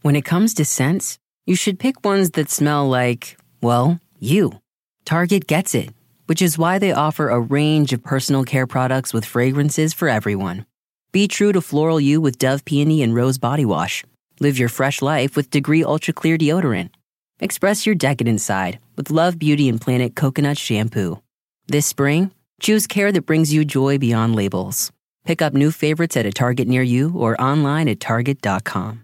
When it comes to scents, you should pick ones that smell like, well, you. Target gets it, which is why they offer a range of personal care products with fragrances for everyone. Be true to floral you with Dove Peony and Rose Body Wash. Live your fresh life with Degree Ultra Clear Deodorant. Express your decadent side with Love Beauty and Planet Coconut Shampoo. This spring, choose care that brings you joy beyond labels. Pick up new favorites at a Target near you or online at Target.com.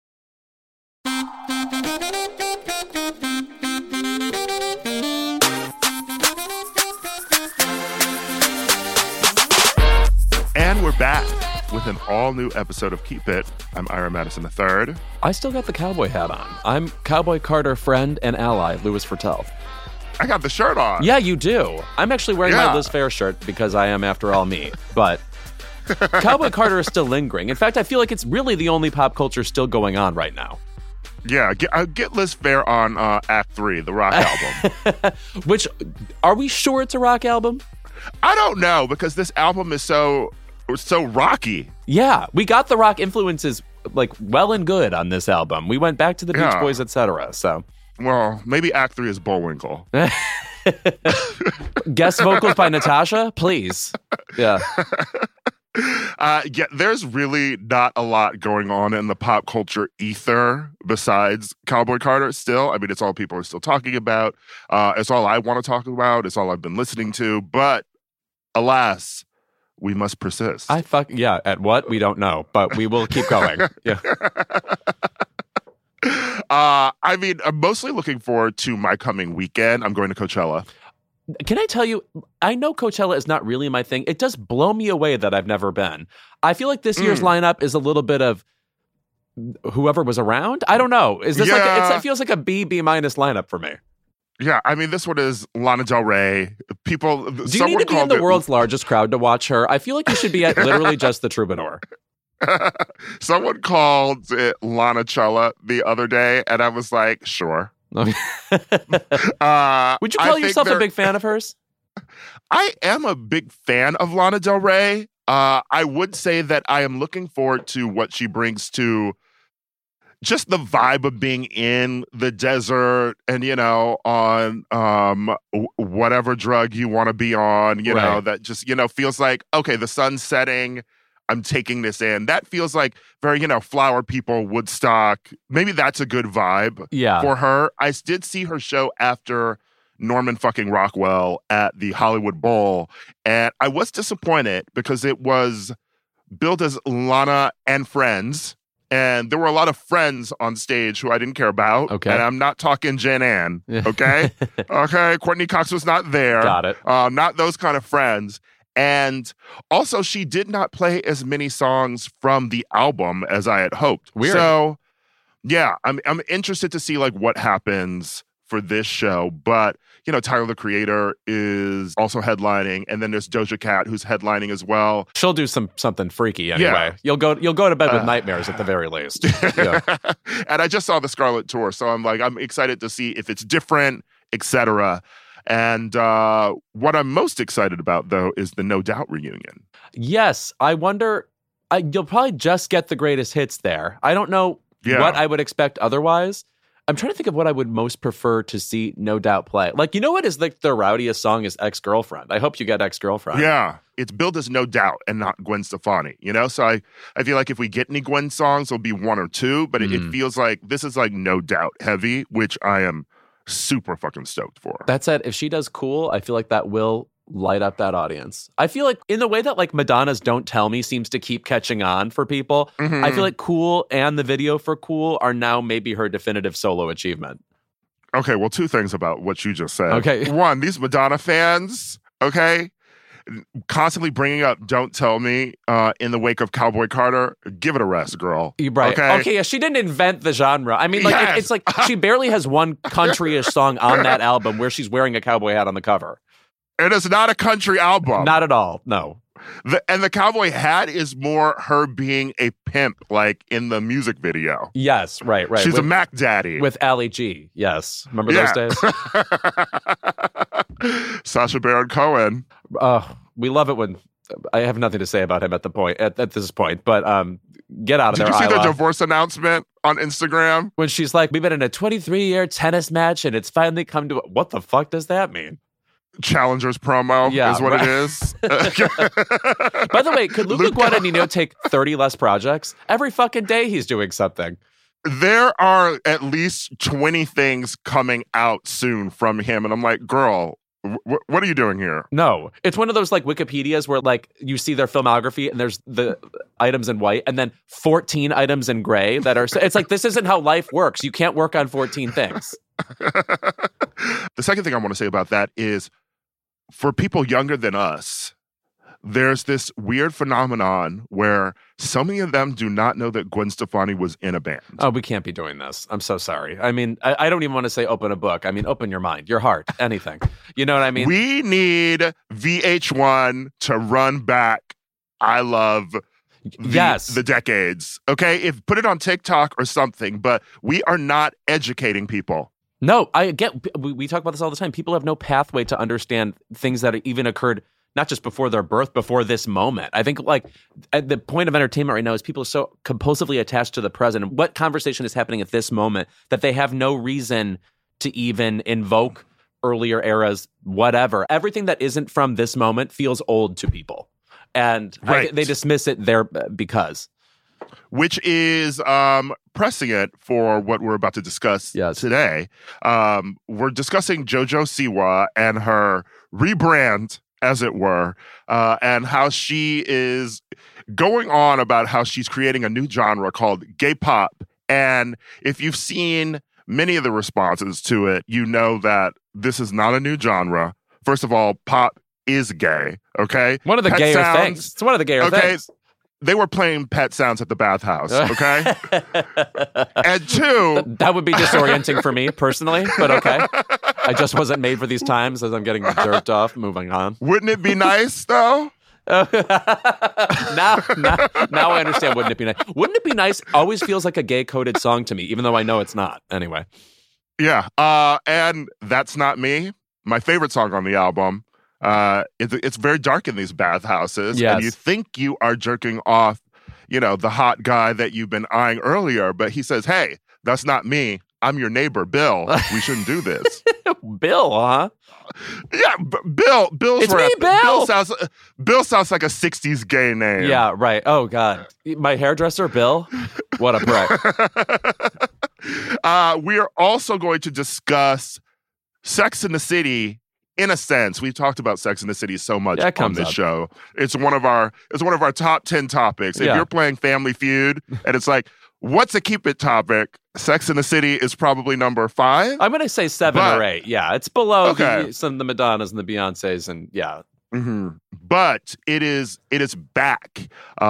And we're back with an all-new episode of Keep It. I'm Ira Madison III. I still got the cowboy hat on. I'm Cowboy Carter friend and ally, Louis Fertel. I got the shirt on. Yeah, you do. I'm actually wearing my Liz Phair shirt because I am, after all, me. But Cowboy Carter is still lingering. In fact, I feel like it's really the only pop culture still going on right now. Yeah, get Liz Phair on Act 3, the rock album. Which, are we sure it's a rock album? I don't know, because this album is so rocky. Yeah, we got the rock influences like well and good on this album. We went back to the Beach Boys, etc. So, well, maybe Act 3 is Bullwinkle. Guest vocals by Natasha, please. Yeah. There's really not a lot going on in the pop culture ether besides Cowboy Carter still. I mean, it's all people are still talking about. It's all I want to talk about. It's all I've been listening to. But alas, we must persist. At what? We don't know, but we will keep going. Yeah. I mean, I'm mostly looking forward to my coming weekend. I'm going to Coachella. Can I tell you, I know Coachella is not really my thing. It does blow me away that I've never been. I feel like this year's lineup is a little bit of whoever was around. I don't know. Is this it feels like a B minus lineup for me. Yeah, I mean, this one is Lana Del Rey. Do you need to be in the world's largest crowd to watch her? I feel like you should be at literally just the Troubadour. Someone called it Lana Chella the other day, and I was like, sure. Would you call yourself a big fan of hers? I am a big fan of Lana Del Rey. I would say that I am looking forward to what she brings to just the vibe of being in the desert and, on whatever drug you want to be on, you know, that just, feels like, okay, the sun's setting. I'm taking this in. That feels like very, Flower People, Woodstock. Maybe that's a good vibe for her. I did see her show after Norman fucking Rockwell at the Hollywood Bowl, and I was disappointed because it was billed as Lana and Friends, and there were a lot of friends on stage who I didn't care about. Okay. And I'm not talking Jen Ann, okay? Okay, Courtney Cox was not there. Got it. Not those kind of friends. And also, she did not play as many songs from the album as I had hoped. Weird. So, yeah, I'm interested to see like what happens for this show. But, Tyler, the Creator, is also headlining, and then there's Doja Cat, who's headlining as well. She'll do something freaky anyway. Yeah. You'll go to bed with nightmares at the very least. Yeah. And I just saw the Scarlet Tour, so I'm excited to see if it's different, etc. And what I'm most excited about, though, is the No Doubt reunion. Yes. I wonder, you'll probably just get the greatest hits there. I don't know what I would expect otherwise. I'm trying to think of what I would most prefer to see No Doubt play. Like, what is like the rowdiest song is Ex-Girlfriend. I hope you get Ex-Girlfriend. Yeah. It's billed as No Doubt and not Gwen Stefani, So I feel like if we get any Gwen songs, it'll be one or two, but it feels like this is like No Doubt heavy, which I am super fucking stoked for. That said, if she does Cool, I feel like that will light up that audience. I feel like in the way that like Madonna's Don't Tell Me seems to keep catching on for people, I feel like Cool and the video for Cool are now maybe her definitive solo achievement. Okay, well, two things about what you just said. Okay. One, these Madonna fans, constantly bringing up Don't Tell Me in the wake of Cowboy Carter. Give it a rest, girl. Right. Okay, yeah, she didn't invent the genre. I mean, like it's like she barely has one country-ish song on that album where she's wearing a cowboy hat on the cover. It is not a country album. Not at all, no. The cowboy hat is more her being a pimp, like in the music video. Yes, right. She's a Mac Daddy. With Ali G, yes. Remember those days? Sacha Baron Cohen. We love it when... I have nothing to say about him at this point, but Get out of there, Did you see Isla. the divorce announcement on Instagram? When she's like, we've been in a 23-year tennis match and it's finally come to... What the fuck does that mean? Challengers promo is what it is. By the way, could Luca Guadagnino take 30 less projects? Every fucking day he's doing something. There are at least 20 things coming out soon from him. And I'm like, girl, what are you doing here? No. It's one of those like Wikipedias where like you see their filmography and there's the items in white and then 14 items in gray that are... It's like, this isn't how life works. You can't work on 14 things. The second thing I want to say about that is, for people younger than us, there's this weird phenomenon where so many of them do not know that Gwen Stefani was in a band. Oh, we can't be doing this. I'm so sorry. I mean, I don't even want to say open a book. I mean, open your mind, your heart, anything. You know what I mean? We need VH1 to run back I Love the decades. Okay? Put it on TikTok or something, but we are not educating people. No, I get, we talk about this all the time. People have no pathway to understand things that even occurred not just before their birth, before this moment. I think like at the point of entertainment right now is people are so compulsively attached to the present and what conversation is happening at this moment that they have no reason to even invoke earlier eras, whatever. Everything that isn't from this moment feels old to people. And they dismiss it there because. Which is precedent for what we're about to discuss today. We're discussing JoJo Siwa and her rebrand, as it were, and how she is going on about how she's creating a new genre called gay pop. And if you've seen many of the responses to it, you know that this is not a new genre. First of all, pop is gay, okay? One of the gayer things. It's one of the gayer things. They were playing Pet Sounds at the bathhouse, okay? And two... That would be disorienting for me, personally, but okay. I just wasn't made for these times as I'm getting jerked off. Moving on. Wouldn't it be nice, though? Now I understand. Wouldn't it be nice? Wouldn't it be nice? Always feels like a gay-coded song to me, even though I know it's not. Anyway. Yeah. And That's Not Me, my favorite song on the album. It's very dark in these bathhouses, and you think you are jerking off, the hot guy that you've been eyeing earlier, but he says, "Hey, that's not me. I'm your neighbor, Bill. We shouldn't do this." Bill, huh? Yeah, Bill. Bill's it's me, Bill. Bill sounds like a '60s gay name. Yeah, right. Oh God, my hairdresser, Bill. What a prick. We are also going to discuss Sex and the City. In a sense, we've talked about Sex and the City so much on this show. It's one of our top 10 topics. If you're playing Family Feud and it's like, what's a keep it topic? Sex and the City is probably number 5. I'm going to say 7 or 8. Yeah, it's below some of the Madonnas and the Beyoncés and Mm-hmm. But it is back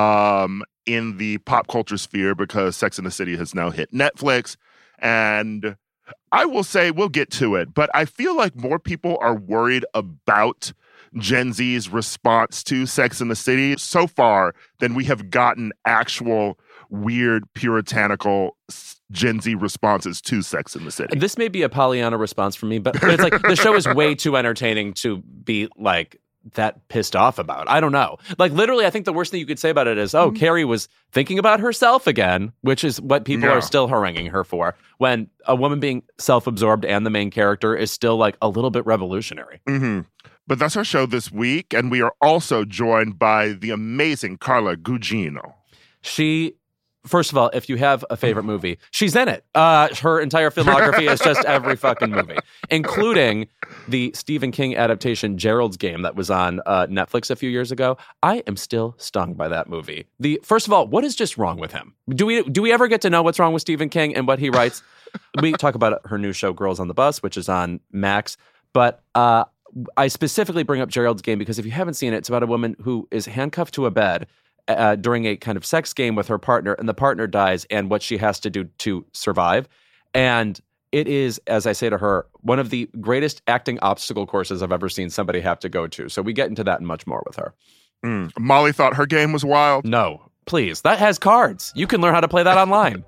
in the pop culture sphere because Sex and the City has now hit Netflix. And I will say, we'll get to it, but I feel like more people are worried about Gen Z's response to Sex and the City so far than we have gotten actual weird, puritanical Gen Z responses to Sex and the City. This may be a Pollyanna response from me, but it's like the show is way too entertaining to be like that pissed off about. I don't know. Like literally, I think the worst thing you could say about it is, Carrie was thinking about herself again, which is what people are still haranguing her for. When a woman being self-absorbed and the main character is still like a little bit revolutionary. Mm-hmm. But that's our show this week, and we are also joined by the amazing Carla Gugino. First of all, if you have a favorite movie, she's in it. Her entire filmography is just every fucking movie, including the Stephen King adaptation Gerald's Game that was on Netflix a few years ago. I am still stung by that movie. First of all, what is just wrong with him? Do we ever get to know what's wrong with Stephen King and what he writes? We talk about her new show, Girls on the Bus, which is on Max. But I specifically bring up Gerald's Game because if you haven't seen it, it's about a woman who is handcuffed to a bed during a kind of sex game with her partner, and the partner dies, and what she has to do to survive. And it is, as I say to her, one of the greatest acting obstacle courses I've ever seen somebody have to go to. So we get into that and much more with her. Molly thought her game was wild. No, please. That has cards. You can learn how to play that online.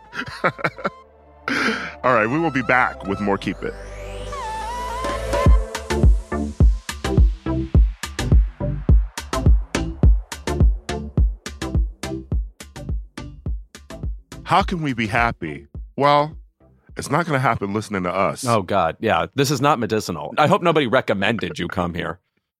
All right, we will be back with more Keep It. How can we be happy? Well, it's not going to happen listening to us. Oh, God. Yeah, this is not medicinal. I hope nobody recommended you come here.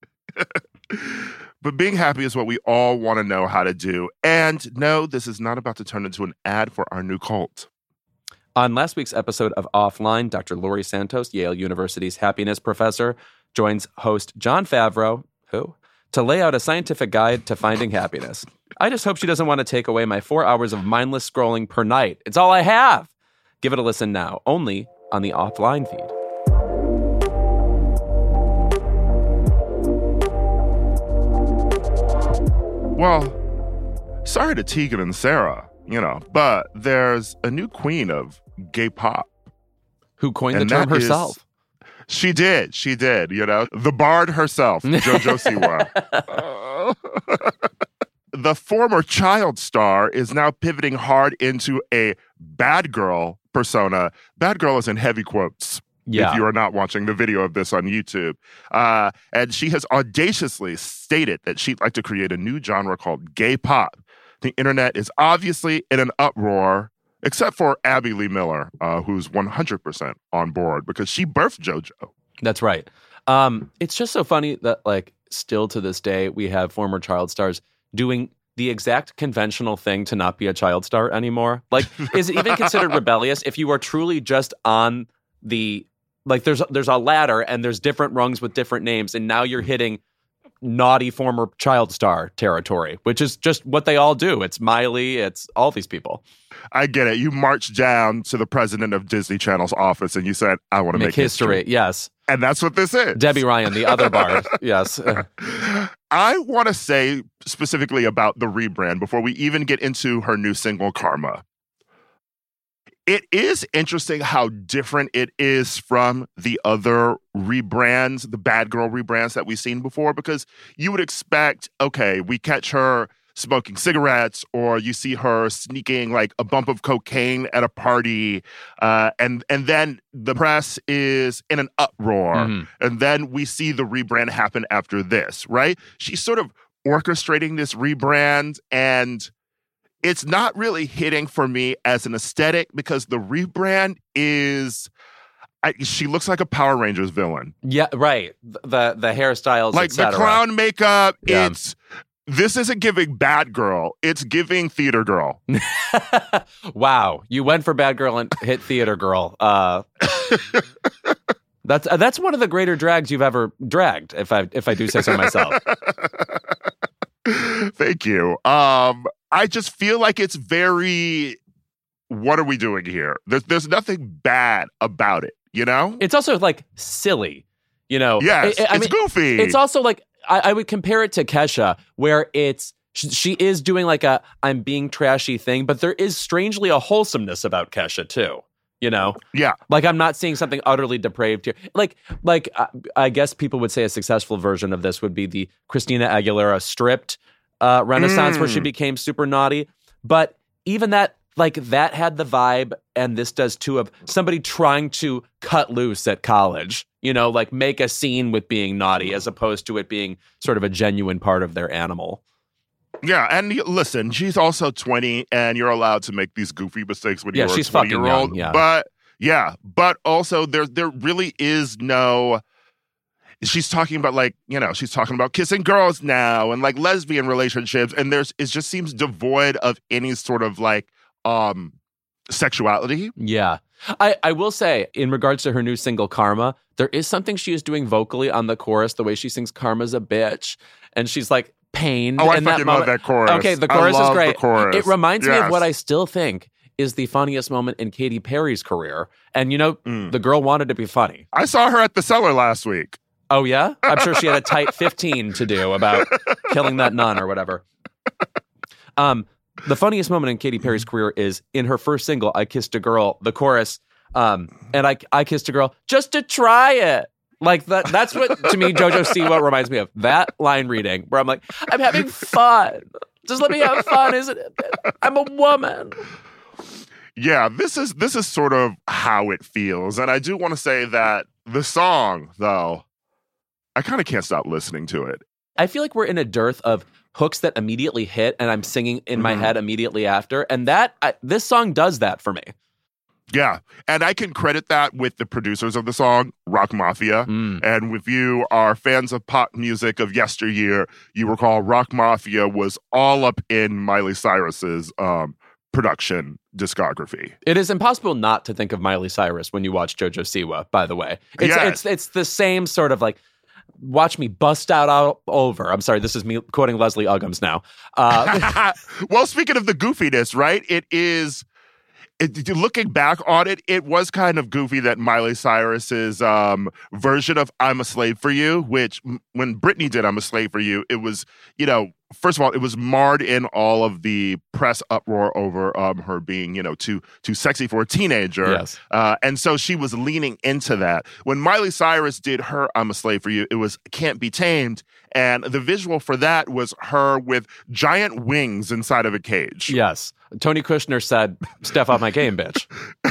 But being happy is what we all want to know how to do. And no, this is not about to turn into an ad for our new cult. On last week's episode of Offline, Dr. Laurie Santos, Yale University's happiness professor, joins host Jon Favreau, to lay out a scientific guide to finding happiness. I just hope she doesn't want to take away my 4 hours of mindless scrolling per night. It's all I have. Give it a listen now, only on the Offline feed. Well, sorry to Tegan and Sarah, but there's a new queen of gay pop. Who coined the term herself? She did, The bard herself, JoJo Siwa. The former child star is now pivoting hard into a bad girl persona. Bad girl is in heavy quotes. Yeah. If you are not watching the video of this on YouTube. And she has audaciously stated that she'd like to create a new genre called gay pop. The internet is obviously in an uproar, except for Abby Lee Miller, who's 100% on board because she birthed JoJo. That's right. It's just so funny that, still to this day, we have former child stars doing the exact conventional thing to not be a child star anymore. Is it even considered rebellious if you are truly just on the... there's a ladder and there's different rungs with different names, and now you're hitting naughty former child star territory, which is just what they all do. It's Miley, it's all these people. I get it. You marched down to the president of Disney Channel's office and you said, I want to make history. Yes. And that's what this is. Debbie Ryan, the other bard. Yes. I want to say specifically about the rebrand before we even get into her new single, Karma. It is interesting how different it is from the other rebrands, the bad girl rebrands that we've seen before, because you would expect, okay, we catch her smoking cigarettes, or you see her sneaking a bump of cocaine at a party, and then the press is in an uproar, and then we see the rebrand happen after this, right? She's sort of orchestrating this rebrand, and it's not really hitting for me as an aesthetic because the rebrand is... she looks like a Power Rangers villain. Yeah, right. The hairstyles, the clown makeup, this isn't giving bad girl. It's giving theater girl. Wow. You went for bad girl and hit theater girl. That's one of the greater drags you've ever dragged, if I do say so myself. Thank you. I just feel like it's very, what are we doing here? There's nothing bad about it, It's also silly, Yes, it's goofy. It's also I would compare it to Kesha, where she is doing a I'm being trashy thing, but there is strangely a wholesomeness about Kesha too. Yeah. I'm not seeing something utterly depraved here. I guess people would say a successful version of this would be the Christina Aguilera stripped renaissance where she became super naughty. But even that, that had the vibe, and this does too, of somebody trying to cut loose at college, make a scene with being naughty as opposed to it being sort of a genuine part of their animal. Yeah, and listen, she's also 20, and you're allowed to make these goofy mistakes when you're a 20-year-old. Yeah. But also there really is no... She's talking about she's talking about kissing girls now and lesbian relationships, and it just seems devoid of any sort of sexuality. Yeah. I will say, in regards to her new single, Karma, there is something she is doing vocally on the chorus, the way she sings Karma's a bitch, and she's pain. Oh, I fucking love that chorus. Okay, the chorus is great. The chorus. It reminds me of what I still think is the funniest moment in Katy Perry's career. And the girl wanted to be funny. I saw her at the Cellar last week. Oh, yeah? I'm sure she had a tight 15 to do about killing that nun or whatever. The funniest moment in Katy Perry's career is in her first single, I Kissed a Girl, the chorus, and I kissed a girl just to try it. That's what, to me, JoJo Siwa reminds me of. That line reading where I'm I'm having fun. Just let me have fun, isn't it? I'm a woman. Yeah, this is sort of how it feels. And I do want to say that the song, though, I kind of can't stop listening to it. I feel like we're in a dearth of hooks that immediately hit and I'm singing in my head immediately after. And this song does that for me. Yeah. And I can credit that with the producers of the song, Rock Mafia. And if you are fans of pop music of yesteryear, you recall Rock Mafia was all up in Miley Cyrus's production discography. It is impossible not to think of Miley Cyrus when you watch JoJo Siwa, by the way. It's the same sort of like, watch me bust out over. I'm sorry, this is me quoting Leslie Uggams now. Well, speaking of the goofiness, right? Looking back on it, it was kind of goofy that Miley Cyrus's version of I'm a Slave for You, which when Britney did I'm a Slave for You, it was, first of all, it was marred in all of the press uproar over her being, too sexy for a teenager. Yes. And so she was leaning into that. When Miley Cyrus did her I'm a Slave for You, it was Can't Be Tamed. And the visual for that was her with giant wings inside of a cage. Yes. Tony Kushner said, "Step off my game, bitch."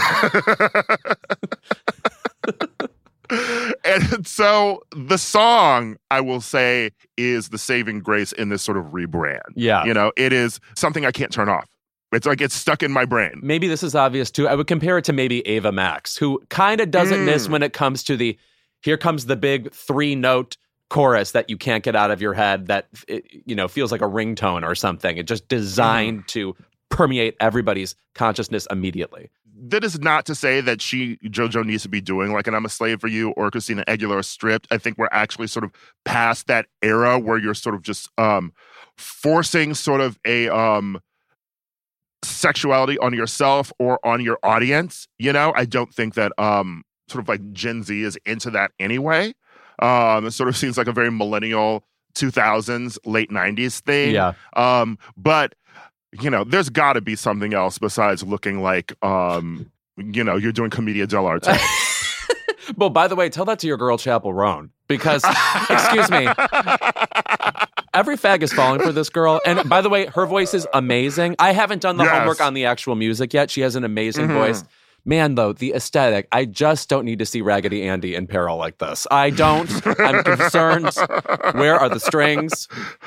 And so the song, I will say, is the saving grace in this sort of rebrand. Yeah. It is something I can't turn off. It's like it's stuck in my brain. Maybe this is obvious too. I would compare it to maybe Ava Max, who kind of doesn't miss when it comes to here comes the big 3-note chorus that you can't get out of your head that feels like a ringtone or something. It's just designed to permeate everybody's consciousness immediately. That is not to say that JoJo needs to be doing like an I'm a Slave for You or Christina Aguilera Stripped. I think we're actually sort of past that era where you're sort of just forcing sort of a sexuality on yourself or on your audience. I don't think that sort of like Gen Z is into that anyway. It sort of seems like a very millennial 2000s, late 90s thing. Yeah. But there's got to be something else besides looking like, you're doing Commedia dell'arte. Well, by the way, tell that to your girl, Chappell Roan, because, excuse me, every fag is falling for this girl. And by the way, her voice is amazing. I haven't done the homework on the actual music yet. She has an amazing voice. Man, though, the aesthetic, I just don't need to see Raggedy Andy in peril like this. I don't. I'm concerned. Where are the strings?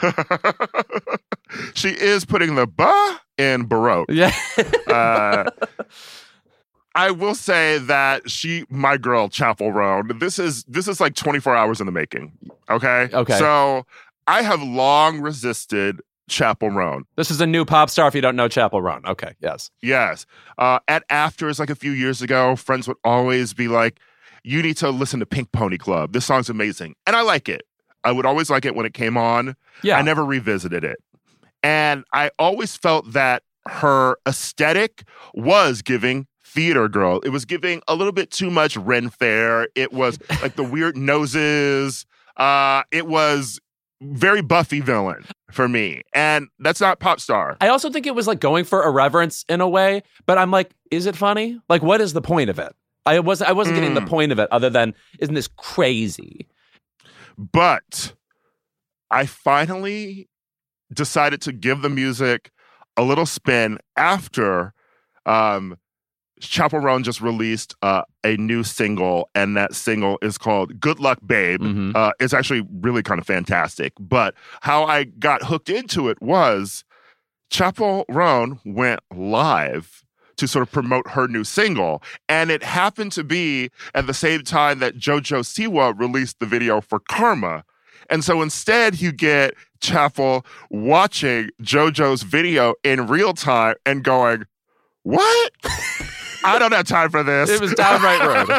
She is putting the ba in Baroque. Yeah. I will say that my girl, Chappell Roan, this is like 24 hours in the making. Okay? Okay. So I have long resisted Chappell Roan. This is a new pop star if you don't know Chappell Roan. Okay, yes. Yes. At Afters, like a few years ago, friends would always be like, you need to listen to Pink Pony Club. This song's amazing. And I like it. I would always like it when it came on. Yeah. I never revisited it. And I always felt that her aesthetic was giving theater girl. It was giving a little bit too much Ren Fair. It was like the weird noses. It was very Buffy villain for me. And that's not pop star. I also think it was like going for irreverence in a way, but I'm like, is it funny? Like, what is the point of it? I wasn't getting the point of it other than, isn't this crazy? But I finally decided to give the music a little spin after Chappell Roan just released a new single, and that single is called Good Luck Babe. It's actually really kind of fantastic. But how I got hooked into it was Chappell Roan went live to sort of promote her new single. And it happened to be at the same time that JoJo Siwa released the video for Karma. And so instead you get Chappell watching JoJo's video in real time and going, what? I don't have time for this. It was downright rude.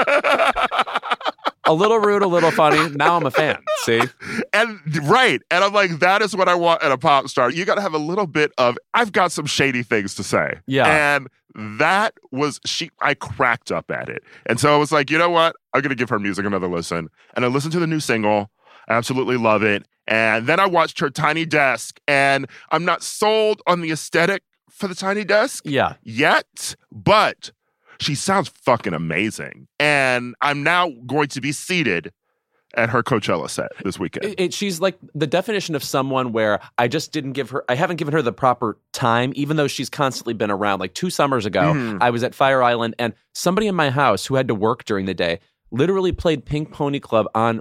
A little rude, a little funny. Now I'm a fan. See? And I'm like, that is what I want in a pop star. You got to have a little bit of, I've got some shady things to say. Yeah. And that was, I cracked up at it. And so I was like, you know what? I'm going to give her music another listen. And I listened to the new single. I absolutely love it. And then I watched her Tiny Desk. And I'm not sold on the aesthetic for the Tiny Desk yet, but she sounds fucking amazing. And I'm now going to be seated at her Coachella set this weekend. She's like the definition of someone where I haven't given her the proper time, even though she's constantly been around. Like 2 summers ago, I was at Fire Island and somebody in my house who had to work during the day literally played Pink Pony Club on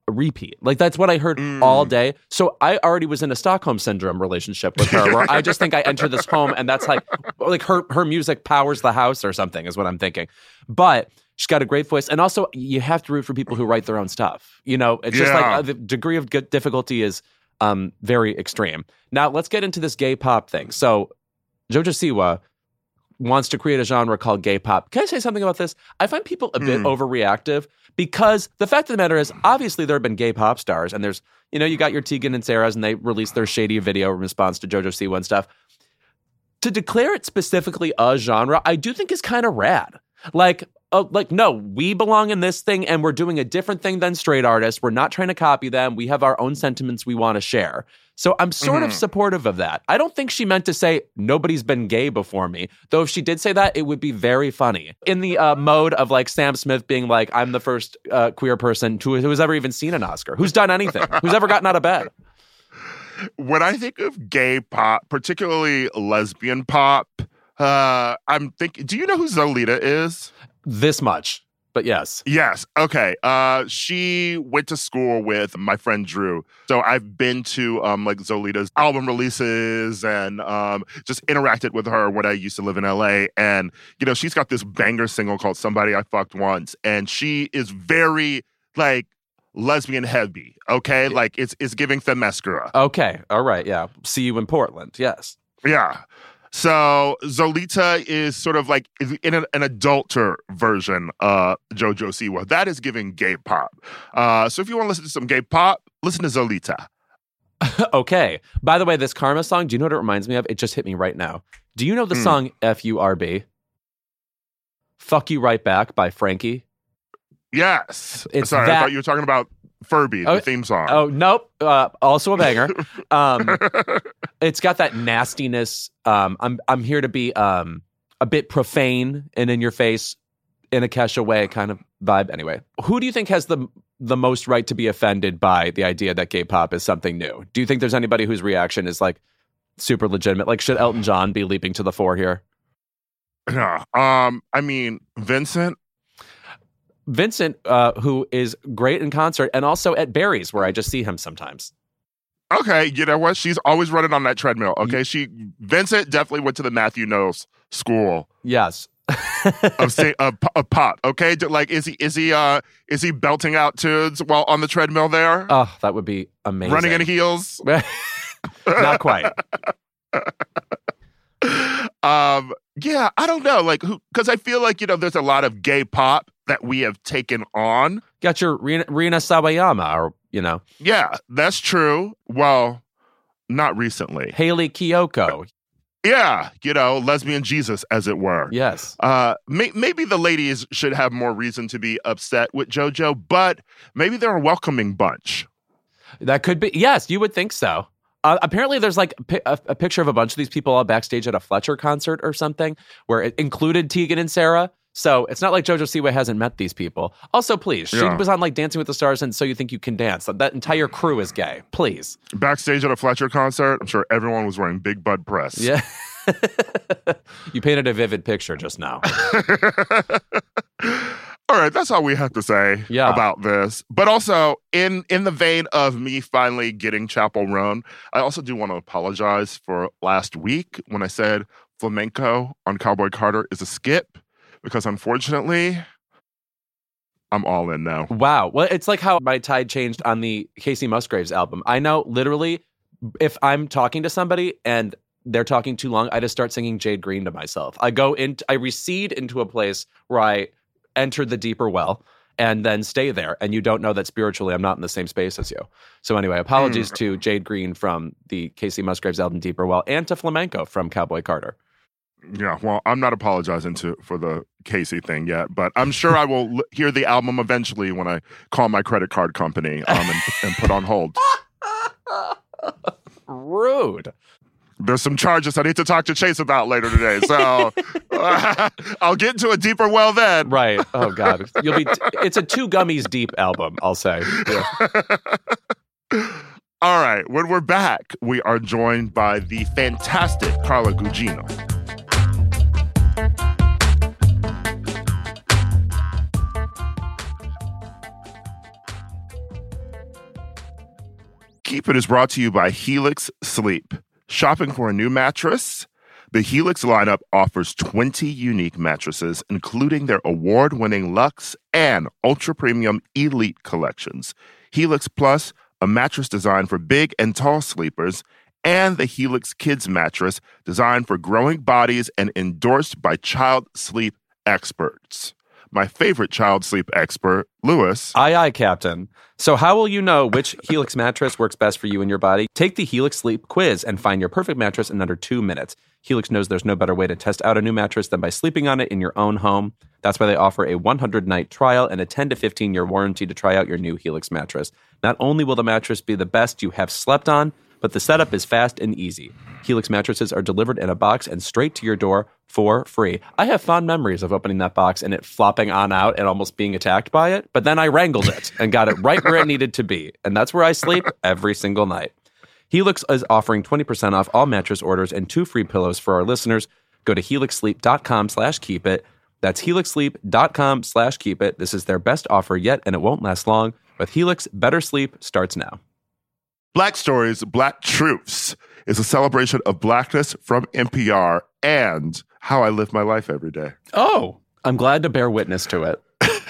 repeat. Like, that's what I heard all day. So I already was in a Stockholm Syndrome relationship with her, where I just think I enter this home and that's like her music powers the house or something is what I'm thinking. But she's got a great voice. And also, you have to root for people who write their own stuff. You know, it's just like the degree of difficulty is very extreme. Now, let's get into this gay pop thing. So Jojo Siwa wants to create a genre called gay pop. Can I say something about this? I find people a bit overreactive, because the fact of the matter is, obviously there have been gay pop stars, and there's, you know, you got your Tegan and Sarah's, and they released their shady video in response to Jojo Siwa and stuff. To declare it specifically a genre, I do think is kind of rad. Like, no, we belong in this thing, and we're doing a different thing than straight artists. We're not trying to copy them. We have our own sentiments we want to share. So I'm sort of supportive of that. I don't think she meant to say nobody's been gay before me, though if she did say that, it would be very funny. In the mode of like Sam Smith being like, I'm the first queer person who has ever even seen an Oscar, who's done anything, who's ever gotten out of bed. When I think of gay pop, particularly lesbian pop, I'm thinking, do you know who Zolita is? This much. But yes. Yes. Okay. She went to school with my friend Drew. So I've been to like Zolita's album releases and just interacted with her when I used to live in LA. And, you know, she's got this banger single called Somebody I Fucked Once. And she is very like lesbian heavy. Okay. Like it's giving Themyscira. Okay. All right. Yeah. See you in Portland. Yes. Yeah. So Zolita is sort of like in an adulter version of Jojo Siwa. That is giving gay pop. So if you want to listen to some gay pop, listen to Zolita. Okay. By the way, this Karma song, do you know what it reminds me of? It just hit me right now. Do you know the song F-U-R-B? Fuck You Right Back by Frankie? Yes. It's Sorry, that... I thought you were talking about Furby, the theme song. Oh, nope. Also a banger. It's got that nastiness. I'm here to be a bit profane and in your face in a Kesha way kind of vibe. Anyway, who do you think has the most right to be offended by the idea that gay pop is something new? Do you think there's anybody whose reaction is like super legitimate? Like, should Elton John be leaping to the fore here? Yeah. I mean, Vincent, who is great in concert and also at Barry's, where I just see him sometimes. Okay, you know what? She's always running on that treadmill. Okay, Vincent definitely went to the Matthew Knowles school. Yes, of pop. Okay, like is he belting out tunes while on the treadmill there? Oh, that would be amazing. Running in heels? Not quite. Yeah, I don't know, like because I feel like, you know, there's a lot of gay pop that we have taken on. Got your Rina Sawayama, or, you know. Yeah, that's true. Well, not recently. Hayley Kiyoko. Yeah, you know, lesbian Jesus, as it were. Yes. Maybe the ladies should have more reason to be upset with JoJo, but maybe they're a welcoming bunch. That could be. Yes, you would think so. Apparently, there's like a picture of a bunch of these people all backstage at a Fletcher concert or something, where it included Tegan and Sarah. So it's not like Jojo Siwa hasn't met these people. Also, please, she was on like Dancing with the Stars and So You Think You Can Dance. That entire crew is gay. Please. Backstage at a Fletcher concert, I'm sure everyone was wearing big bud press. Yeah. You painted a vivid picture just now. All right, that's all we have to say about this. But also, in the vein of me finally getting Chappell Roan, I also do want to apologize for last week when I said flamenco on Cowboy Carter is a skip, because unfortunately, I'm all in now. Wow. Well, it's like how my tide changed on the Casey Musgraves album. I know, literally, if I'm talking to somebody and they're talking too long, I just start singing Jade Green to myself. I recede into a place where I enter the deeper well and then stay there. And you don't know that spiritually I'm not in the same space as you. So anyway, apologies to Jade Green from the Casey Musgraves album Deeper Well, and to Flamenco from Cowboy Carter. Yeah, well, I'm not apologizing for the Casey thing yet, but I'm sure I will hear the album eventually when I call my credit card company and put on hold. Rude. There's some charges I need to talk to Chase about later today, so I'll get into a deeper well then. Right. Oh God, it's a 2 gummies deep album, I'll say. Yeah. All right, when we're back, we are joined by the fantastic Carla Gugino. Keep It is brought to you by Helix Sleep. Shopping for a new mattress? The Helix lineup offers 20 unique mattresses, including their award-winning Luxe and ultra-premium Elite collections. Helix Plus, a mattress designed for big and tall sleepers, and the Helix Kids mattress, designed for growing bodies and endorsed by child sleep experts. My favorite child sleep expert, Lewis. Aye, Captain. So how will you know which Helix mattress works best for you and your body? Take the Helix Sleep quiz and find your perfect mattress in under 2 minutes. Helix knows there's no better way to test out a new mattress than by sleeping on it in your own home. That's why they offer a 100-night trial and a 10 to 15-year warranty to try out your new Helix mattress. Not only will the mattress be the best you have slept on, but the setup is fast and easy. Helix mattresses are delivered in a box and straight to your door for free. I have fond memories of opening that box and it flopping on out and almost being attacked by it, but then I wrangled it and got it right where it needed to be. And that's where I sleep every single night. Helix is offering 20% off all mattress orders and 2 free pillows for our listeners. Go to helixsleep.com/keepit. That's helixsleep.com/keepit. This is their best offer yet, and it won't last long. With Helix, better sleep starts now. Black Stories, Black Truths is a celebration of Blackness from NPR and how I live my life every day. Oh, I'm glad to bear witness to it.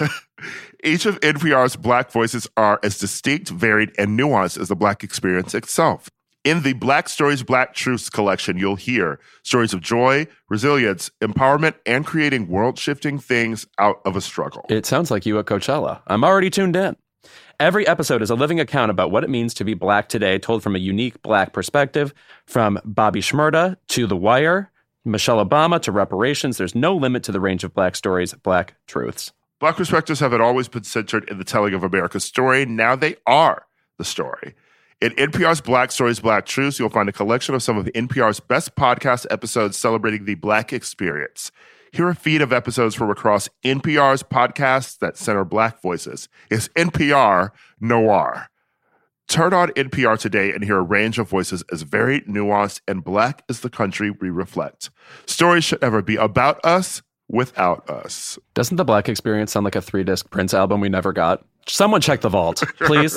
Each of NPR's Black voices are as distinct, varied, and nuanced as the Black experience itself. In the Black Stories, Black Truths collection, you'll hear stories of joy, resilience, empowerment, and creating world-shifting things out of a struggle. It sounds like you at Coachella. I'm already tuned in. Every episode is a living account about what it means to be Black today, told from a unique Black perspective. From Bobby Shmurda to The Wire, Michelle Obama to reparations, there's no limit to the range of Black stories, Black truths. Black perspectives haven't always been centered in the telling of America's story. Now they are the story. In NPR's Black Stories, Black Truths, you'll find a collection of some of NPR's best podcast episodes celebrating the Black experience. Hear a feed of episodes from across NPR's podcasts that center Black voices. It's NPR Noir. Turn on NPR today and hear a range of voices as varied, nuanced, and Black as the country we reflect. Stories should never be about us without us. Doesn't the Black experience sound like a 3-disc Prince album we never got? Someone check the vault, please.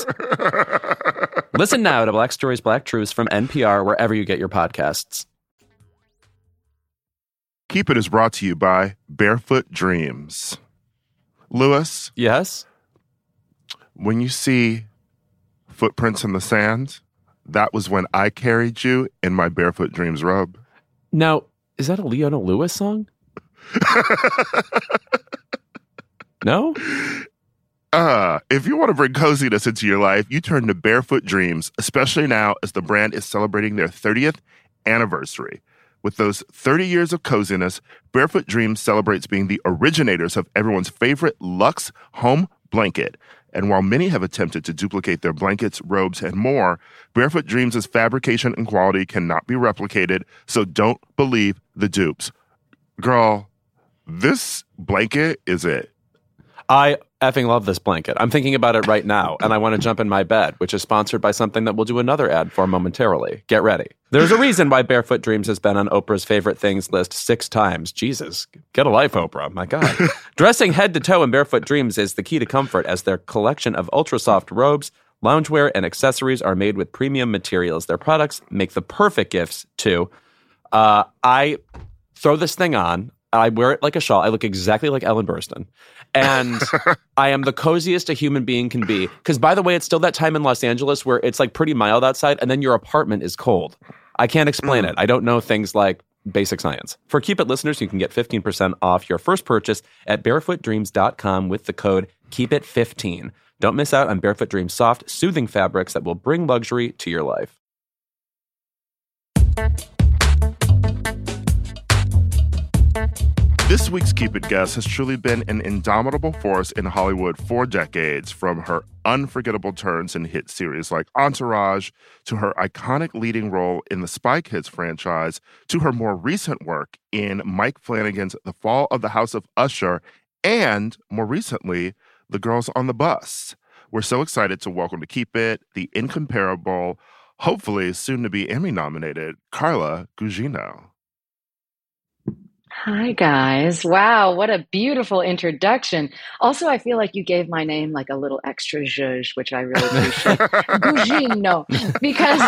Listen now to Black Stories, Black Truths from NPR wherever you get your podcasts. Keep It is brought to you by Barefoot Dreams. Lewis? Yes? When you see footprints in the sand, that was when I carried you in my Barefoot Dreams robe. Now, is that a Leona Lewis song? No? If you want to bring coziness into your life, you turn to Barefoot Dreams, especially now as the brand is celebrating their 30th anniversary. With those 30 years of coziness, Barefoot Dreams celebrates being the originators of everyone's favorite luxe home blanket. And while many have attempted to duplicate their blankets, robes, and more, Barefoot Dreams' fabrication and quality cannot be replicated, so don't believe the dupes. Girl, this blanket is it. I effing love this blanket. I'm thinking about it right now, and I want to jump in my bed, which is sponsored by something that we'll do another ad for momentarily. Get ready. There's a reason why Barefoot Dreams has been on Oprah's favorite things list 6 times. Jesus, get a life, Oprah. My God. Dressing head to toe in Barefoot Dreams is the key to comfort, as their collection of ultra-soft robes, loungewear, and accessories are made with premium materials. Their products make the perfect gifts, too. I throw this thing on. I wear it like a shawl. I look exactly like Ellen Burstyn. And I am the coziest a human being can be. Because, by the way, it's still that time in Los Angeles where it's like pretty mild outside and then your apartment is cold. I can't explain it. I don't know things like basic science. For Keep It listeners, you can get 15% off your first purchase at barefootdreams.com with the code KEEPIT15. Don't miss out on Barefoot Dreams soft, soothing fabrics that will bring luxury to your life. This week's Keep It guest has truly been an indomitable force in Hollywood for decades, from her unforgettable turns in hit series like Entourage, to her iconic leading role in the Spy Kids franchise, to her more recent work in Mike Flanagan's The Fall of the House of Usher, and, more recently, The Girls on the Bus. We're so excited to welcome to Keep It the incomparable, hopefully soon-to-be Emmy-nominated, Carla Gugino. Hi, guys. Wow, what a beautiful introduction. Also, I feel like you gave my name like a little extra zhuzh, which I really appreciate. Gugino, because,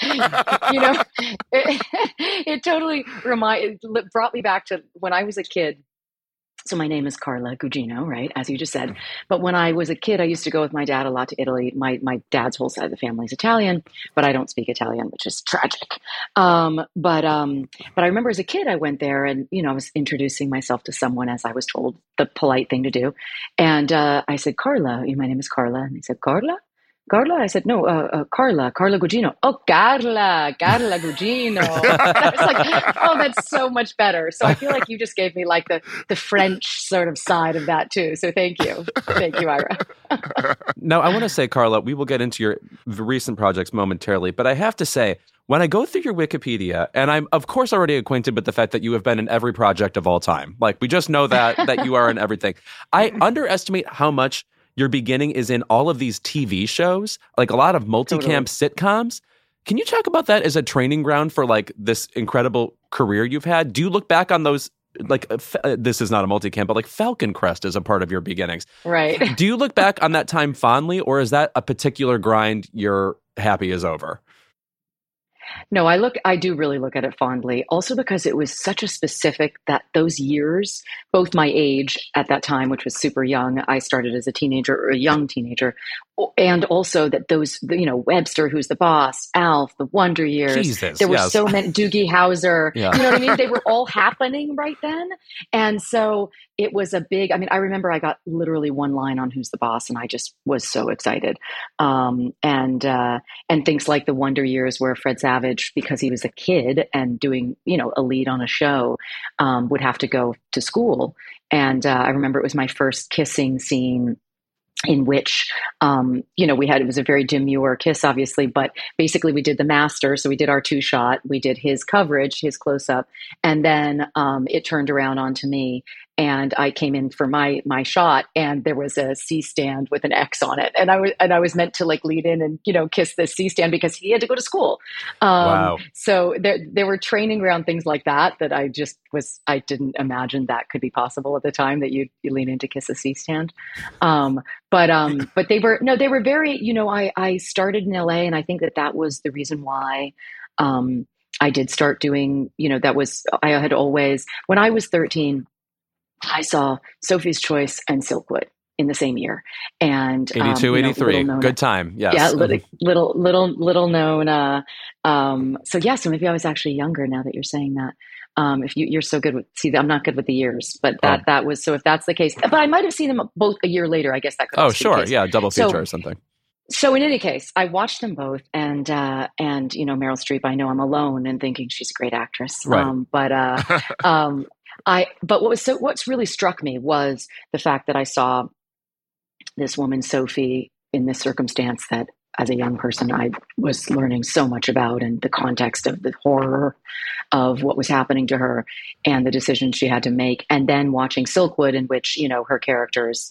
it totally brought me back to when I was a kid. So my name is Carla Gugino, right? As you just said. But when I was a kid, I used to go with my dad a lot to Italy. My dad's whole side of the family is Italian, but I don't speak Italian, which is tragic. But I remember as a kid, I went there and, I was introducing myself to someone as I was told the polite thing to do. And I said, Carla, my name is Carla. And he said, Carla? Carla? I said, no, Carla Gugino. Oh, Carla Gugino. I was like, oh, that's so much better. So I feel like you just gave me like the French sort of side of that too. So thank you. Thank you, Ira. Now, I want to say, Carla, we will get into your recent projects momentarily, but I have to say, when I go through your Wikipedia, and I'm, of course, already acquainted with the fact that you have been in every project of all time. Like, we just know that you are in everything. I underestimate how much your beginning is in all of these TV shows, like a lot of multicam sitcoms. Can you talk about that as a training ground for like this incredible career you've had? Do you look back on those, like this is not a multicam, but like Falcon Crest is a part of your beginnings. Right. Do you look back on that time fondly, or is that a particular grind you're happy is over? No, I do really look at it fondly. Also because it was such a specific that those years, both my age at that time, which was super young, I started as a teenager or a young teenager, and also that those, Webster, Who's the Boss, Alf, The Wonder Years, Jesus, there were so many, Doogie Howser, you know what I mean? They were all happening right then. And so it was a big, I remember I got literally one line on Who's the Boss and I just was so excited. And things like The Wonder Years where Fred Savage, because he was a kid and doing, a lead on a show, would have to go to school. And I remember it was my first kissing scene in which, it was a very demure kiss, obviously, but basically we did the master. So we did our 2-shot, we did his coverage, his close up, and then it turned around onto me. And I came in for my shot, and there was a C stand with an X on it, and I was meant to like lead in and kiss this C stand because he had to go to school. Wow! So there were training ground things like that I didn't imagine that could be possible at the time, that you lean in to kiss a C stand. But they were very I started in LA, and I think that was the reason why. I did start doing I had always, when I was 13. I saw Sophie's Choice and Silkwood in the same year, and 82, 83, good time. Yes. Yeah. Little known. So maybe I was actually younger now that you're saying that. If you're so good with, I'm not good with the years, but that was, so if that's the case, but I might've seen them both a year later. I guess that could also be the case. Yeah. Double feature or something. So in any case, I watched them both, and Meryl Streep, I know I'm alone in thinking she's a great actress. Right. But what's really struck me was the fact that I saw this woman, Sophie, in this circumstance that as a young person, I was learning so much about, and the context of the horror of what was happening to her and the decisions she had to make. And then watching Silkwood, in which, her characters,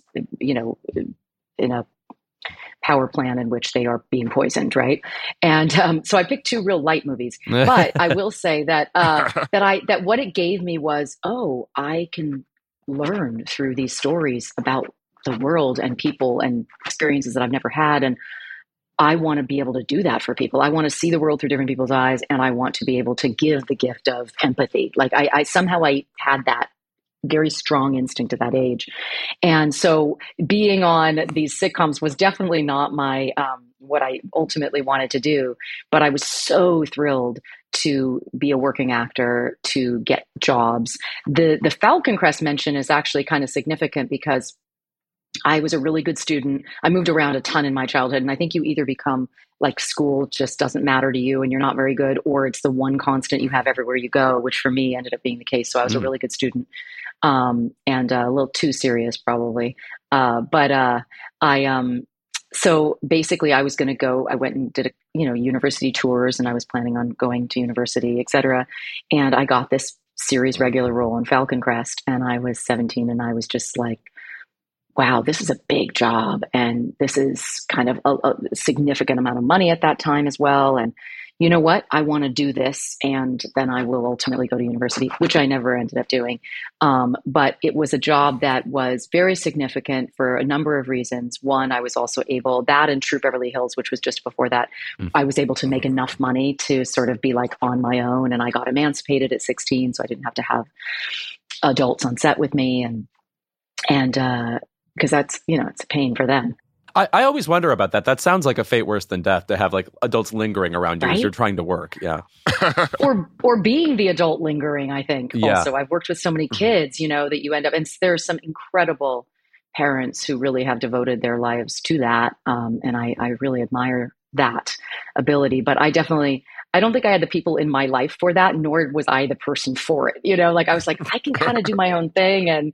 in a power plant in which they are being poisoned, right? And so I picked 2 real light movies, but I will say that that what it gave me was, I can learn through these stories about the world and people and experiences that I've never had, and I want to be able to do that for people. I want to see the world through different people's eyes, and I want to be able to give the gift of empathy. Like I somehow had that very strong instinct at that age. And so being on these sitcoms was definitely not my, what I ultimately wanted to do, but I was so thrilled to be a working actor, to get jobs. The Falcon Crest mention is actually kind of significant because I was a really good student. I moved around a ton in my childhood, and I think you either become like school just doesn't matter to you and you're not very good, or it's the one constant you have everywhere you go, which for me ended up being the case. So I was a really good student, and a little too serious probably. So basically I was going to go, I went and did university tours, and I was planning on going to university, et cetera. And I got this series regular role in Falcon Crest, and I was 17, and I was just like, wow, this is a big job. And this is kind of a significant amount of money at that time as well. And, you know what, I want to do this, and then I will ultimately go to university, which I never ended up doing. But it was a job that was very significant for a number of reasons. One, I was also able, that and True Beverly Hills, which was just before that, I was able to make enough money to sort of be like on my own. And I got emancipated at 16, so I didn't have to have adults on set with me. And because that's, it's a pain for them. I always wonder about that. That sounds like a fate worse than death, to have like adults lingering around you as you're trying to work. Yeah. or being the adult lingering, I think. Yeah. Also, I've worked with so many kids, that you end up, and there's some incredible parents who really have devoted their lives to that. And I really admire that ability. But I don't think I had the people in my life for that, nor was I the person for it. Like I was like, I can kind of do my own thing. And,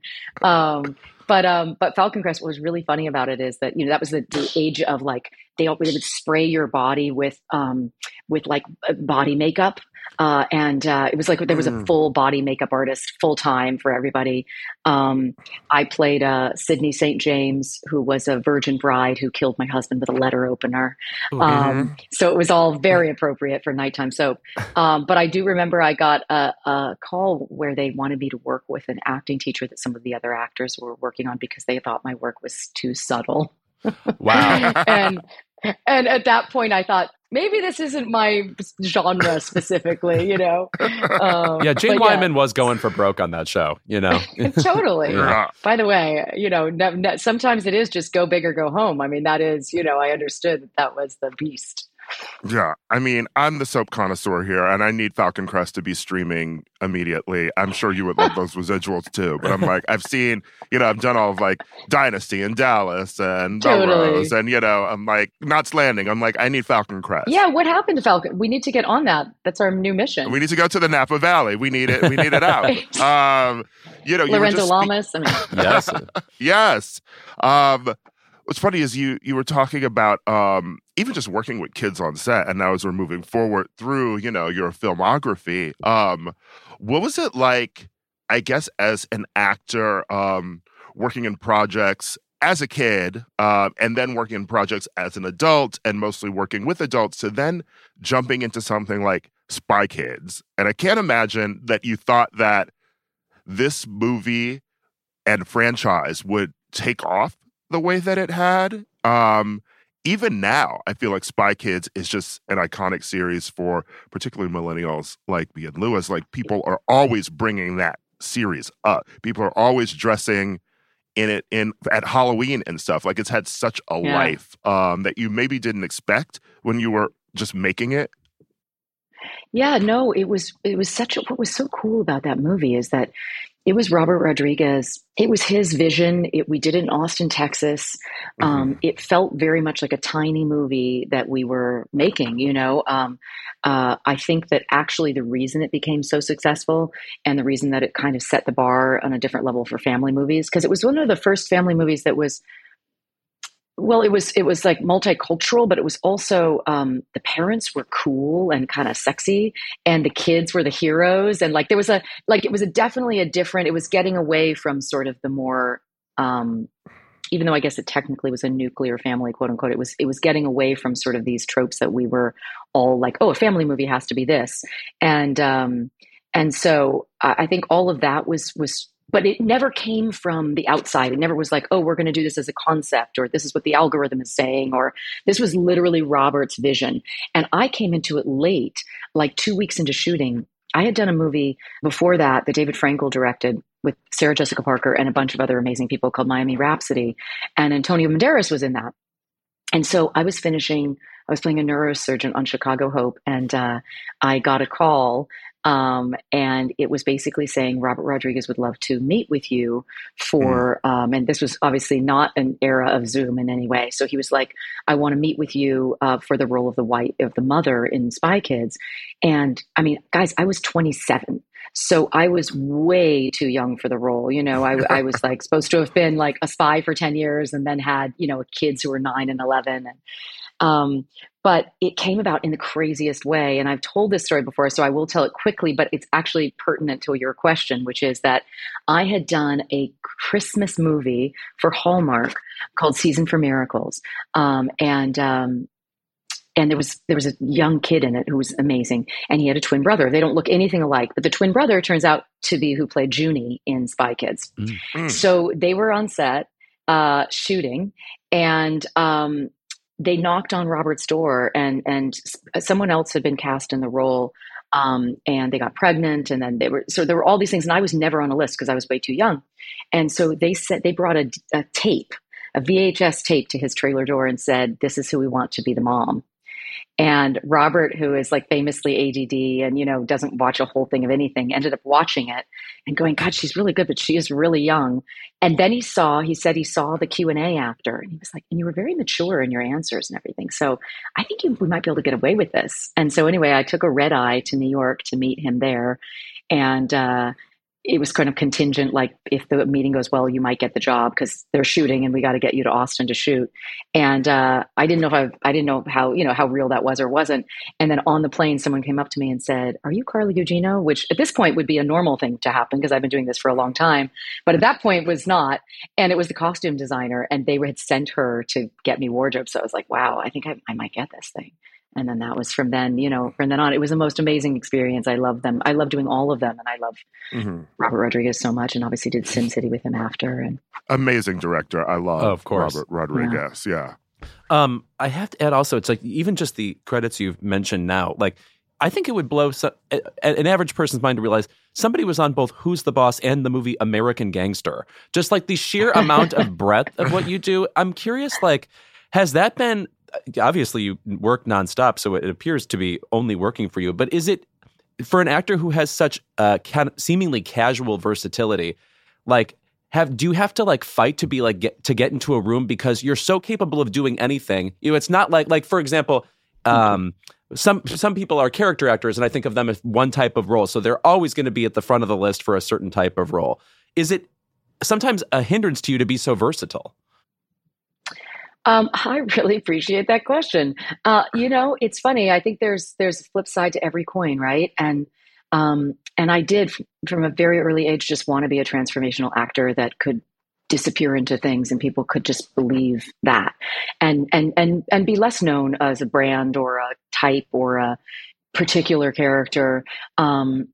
But Falcon Crest, what was really funny about it is that, that was the age of like, they would spray your body with like body makeup. It was like, there was a full body makeup artist full time for everybody. I played Sydney St. James, who was a virgin bride who killed my husband with a letter opener. So it was all very appropriate for nighttime soap. But I do remember I got a call where they wanted me to work with an acting teacher that some of the other actors were working on because they thought my work was too subtle. Wow. And at that point I thought, maybe this isn't my genre specifically, Jane Wyman was going for broke on that show, Totally. Yeah. By the way, sometimes it is just go big or go home. I mean, that is, I understood that was the beast. Yeah, I mean, I'm the soap connoisseur here, and I need Falcon Crest to be streaming immediately. I'm sure you would love those residuals too, but I'm like, I've seen, I've done all of like Dynasty and Dallas and Melrose, and I'm like, Knots Landing. I'm like, I need Falcon Crest. Yeah, what happened to Falcon? We need to get on that. That's our new mission. We need to go to the Napa Valley. We need it. We need it out. Lorenzo Lamas. Yes, yes. What's funny is you were talking about even just working with kids on set, and now as we're moving forward through, your filmography, what was it like, I guess, as an actor, working in projects as a kid, and then working in projects as an adult, and mostly working with adults, to then jumping into something like Spy Kids? And I can't imagine that you thought that this movie and franchise would take off the way that it had. Even now, I feel like Spy Kids is just an iconic series for particularly millennials like me and Lewis. Like, people are always bringing that series up. People are always dressing in it at Halloween and stuff. Like, it's had such a life that you maybe didn't expect when you were just making it. Yeah, no, it was what was so cool about that movie is that it was Robert Rodriguez. It was his vision. We did it in Austin, Texas. It felt very much like a tiny movie that we were making, I think that actually the reason it became so successful and the reason that it kind of set the bar on a different level for family movies, because it was one of the first family movies that was, well, it was like multicultural, but it was also the parents were cool and kind of sexy, and the kids were the heroes, and like there was it was definitely a different. It was getting away from sort of the more, even though I guess it technically was a nuclear family, quote unquote. It was getting away from sort of these tropes that we were all like, oh, a family movie has to be this, and so I think all of that was. But it never came from the outside. It never was like, oh, we're going to do this as a concept, or this is what the algorithm is saying, or this was literally Robert's vision. And I came into it late, like 2 weeks into shooting. I had done a movie before that David Frankel directed with Sarah Jessica Parker and a bunch of other amazing people called Miami Rhapsody. And Antonio Banderas was in that. And so I was playing a neurosurgeon on Chicago Hope, and I got a call. And it was basically saying Robert Rodriguez would love to meet with you for, and this was obviously not an era of Zoom in any way. So he was like, I want to meet with you for the role of the mother in Spy Kids. And I mean, guys, I was 27. So I was way too young for the role. I was like supposed to have been like a spy for 10 years and then had, kids who were 9 and 11. But it came about in the craziest way. And I've told this story before, so I will tell it quickly, but it's actually pertinent to your question, which is that I had done a Christmas movie for Hallmark called Season for Miracles. and there was a young kid in it who was amazing, and he had a twin brother. They don't look anything alike, but the twin brother turns out to be who played Junie in Spy Kids. So they were on set shooting, and they knocked on Robert's door, and someone else had been cast in the role, and they got pregnant, and then there were all these things, and I was never on a list because I was way too young, and so they brought a tape, a VHS tape, to his trailer door and said, "This is who we want to be the mom." And Robert, who is like famously ADD and, doesn't watch a whole thing of anything, ended up watching it and going, "God, she's really good, but she is really young." And then he said he saw the Q&A after, and he was like, "And you were very mature in your answers and everything. So I think we might be able to get away with this." And so anyway, I took a red eye to New York to meet him there. And it was kind of contingent, like if the meeting goes well, you might get the job because they're shooting and we got to get you to Austin to shoot. And I didn't know how real that was or wasn't. And then on the plane, someone came up to me and said, "Are you Carla Gugino?" Which at this point would be a normal thing to happen because I've been doing this for a long time. But at that point was not. And it was the costume designer, and they had sent her to get me wardrobe. So I was like, wow, I think I might get this thing. And then that was from then on. It was the most amazing experience. I love them. I love doing all of them. And I love Robert Rodriguez so much, and obviously did Sin City with him after. And amazing director. I love of course. Robert Rodriguez. Yeah. I have to add also, it's like even just the credits you've mentioned now, like I think it would blow an average person's mind to realize somebody was on both Who's the Boss and the movie American Gangster. Just like the sheer amount of breadth of what you do. I'm curious, like, has that been... Obviously, you work nonstop, so it appears to be only working for you. But is it, for an actor who has such seemingly casual versatility, like, do you have to like fight to be like get into a room because you're so capable of doing anything? It's not like for example, some people are character actors, and I think of them as one type of role, so they're always going to be at the front of the list for a certain type of role. Is it sometimes a hindrance to you to be so versatile? I really appreciate that question. It's funny. I think there's a flip side to every coin, right? And I did from a very early age just want to be a transformational actor that could disappear into things and people could just believe that and be less known as a brand or a type or a particular character. I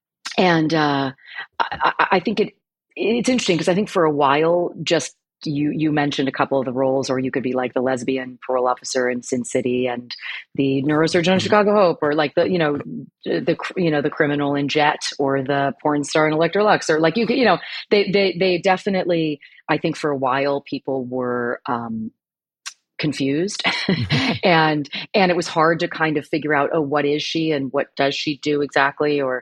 think it's interesting because I think for a while, just you mentioned a couple of the roles, or you could be like the lesbian parole officer in Sin City and the neurosurgeon in Chicago Hope, or like the criminal in Jet, or the porn star in Electrolux, or like they definitely, I think for a while people were confused and it was hard to kind of figure out, oh, what is she and what does she do exactly, or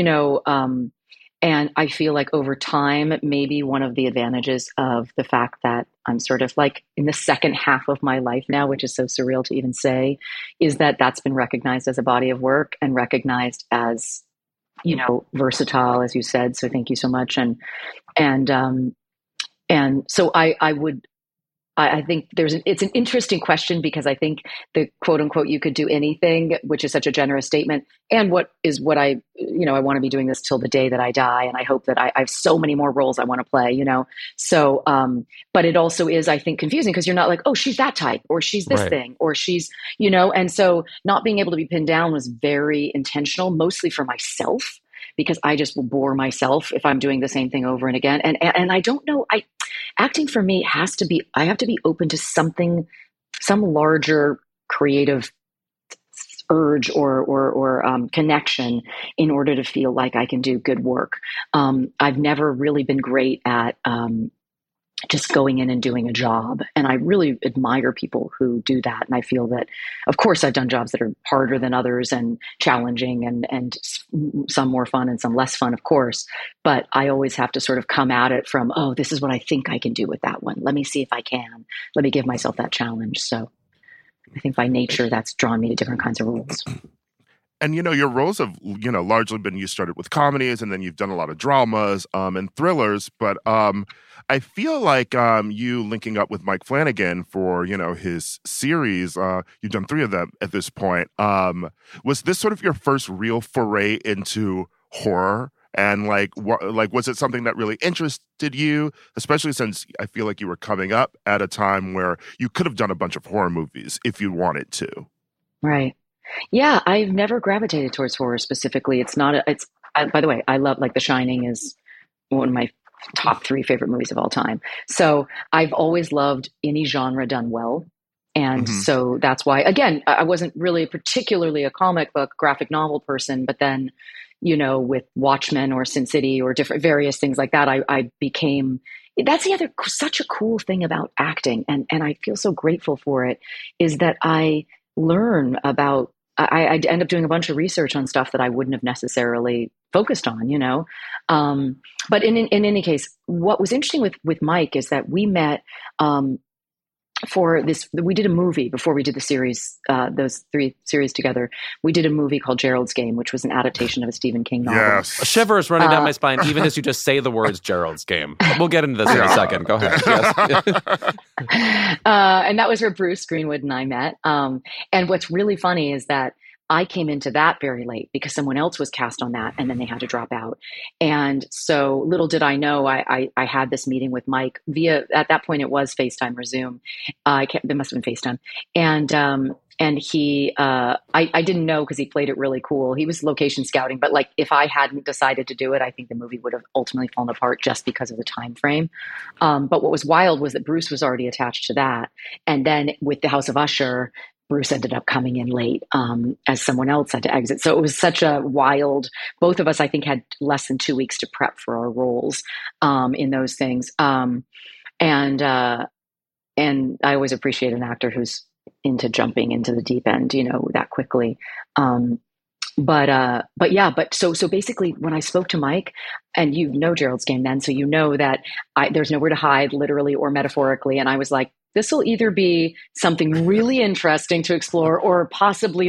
and I feel like over time, maybe one of the advantages of the fact that I'm sort of like in the second half of my life now, which is so surreal to even say, is that that's been recognized as a body of work and recognized as, versatile, as you said. So thank you so much. And so I think it's an interesting question, because I think the quote unquote, you could do anything, which is such a generous statement. And what I want to be doing this till the day that I die. And I hope that I have so many more roles I want to play, So, but it also is, I think, confusing because you're not like, oh, she's that type, or she's this thing, or she's, and so not being able to be pinned down was very intentional, mostly for myself, because I just will bore myself if I'm doing the same thing over and again. And I don't know, acting for me I have to be open to some larger creative urge or connection in order to feel like I can do good work. I've never really been great at just going in and doing a job. And I really admire people who do that. And I feel that, of course, I've done jobs that are harder than others and challenging and some more fun and some less fun, of course. But I always have to sort of come at it from, oh, this is what I think I can do with that one. Let me see if I can. Let me give myself that challenge. So I think by nature, that's drawn me to different kinds of roles. And, your roles have, largely been, you started with comedies and then you've done a lot of dramas and thrillers. But I feel like you linking up with Mike Flanagan for, his series, you've done 3 of them at this point. Was this sort of your first real foray into horror? And was it something that really interested you, especially since I feel like you were coming up at a time where you could have done a bunch of horror movies if you wanted to? Right. Yeah, I've never gravitated towards horror specifically. It's not, by the way, I love, like, The Shining is one of my top three favorite movies of all time. So I've always loved any genre done well. And so that's why, again, I wasn't really particularly a comic book graphic novel person, but then, with Watchmen or Sin City or different various things like that, I became, that's the other, such a cool thing about acting. And I feel so grateful for it, is that I learn about, I end up doing a bunch of research on stuff that I wouldn't have necessarily focused on, but in any case, what was interesting with Mike is that we met, for this, we did a movie before we did the series, those three series together. We did a movie called Gerald's Game, which was an adaptation of a Stephen King novel. Yes. A shiver is running down my spine, even as you just say the words Gerald's Game. We'll get into this in a second. Go ahead. Yes. And that was where Bruce Greenwood and I met. And what's really funny is that I came into that very late because someone else was cast on that and then they had to drop out. And so little did I know, I had this meeting with Mike via, at that point it was FaceTime or Zoom. It must have been FaceTime. And he, I didn't know because he played it really cool. He was location scouting, but like if I hadn't decided to do it, I think the movie would have ultimately fallen apart just because of the time frame. But what was wild was that Bruce was already attached to that. And then with the House of Usher, Bruce ended up coming in late as someone else had to exit. So it was such a wild, both of us, I think, had less than 2 weeks to prep for our roles in those things. And I always appreciate an actor who's into jumping into the deep end, that quickly. But so basically when I spoke to Mike, and Gerald's Game then, so that there's nowhere to hide, literally or metaphorically. And I was like, this will either be something really interesting to explore, or possibly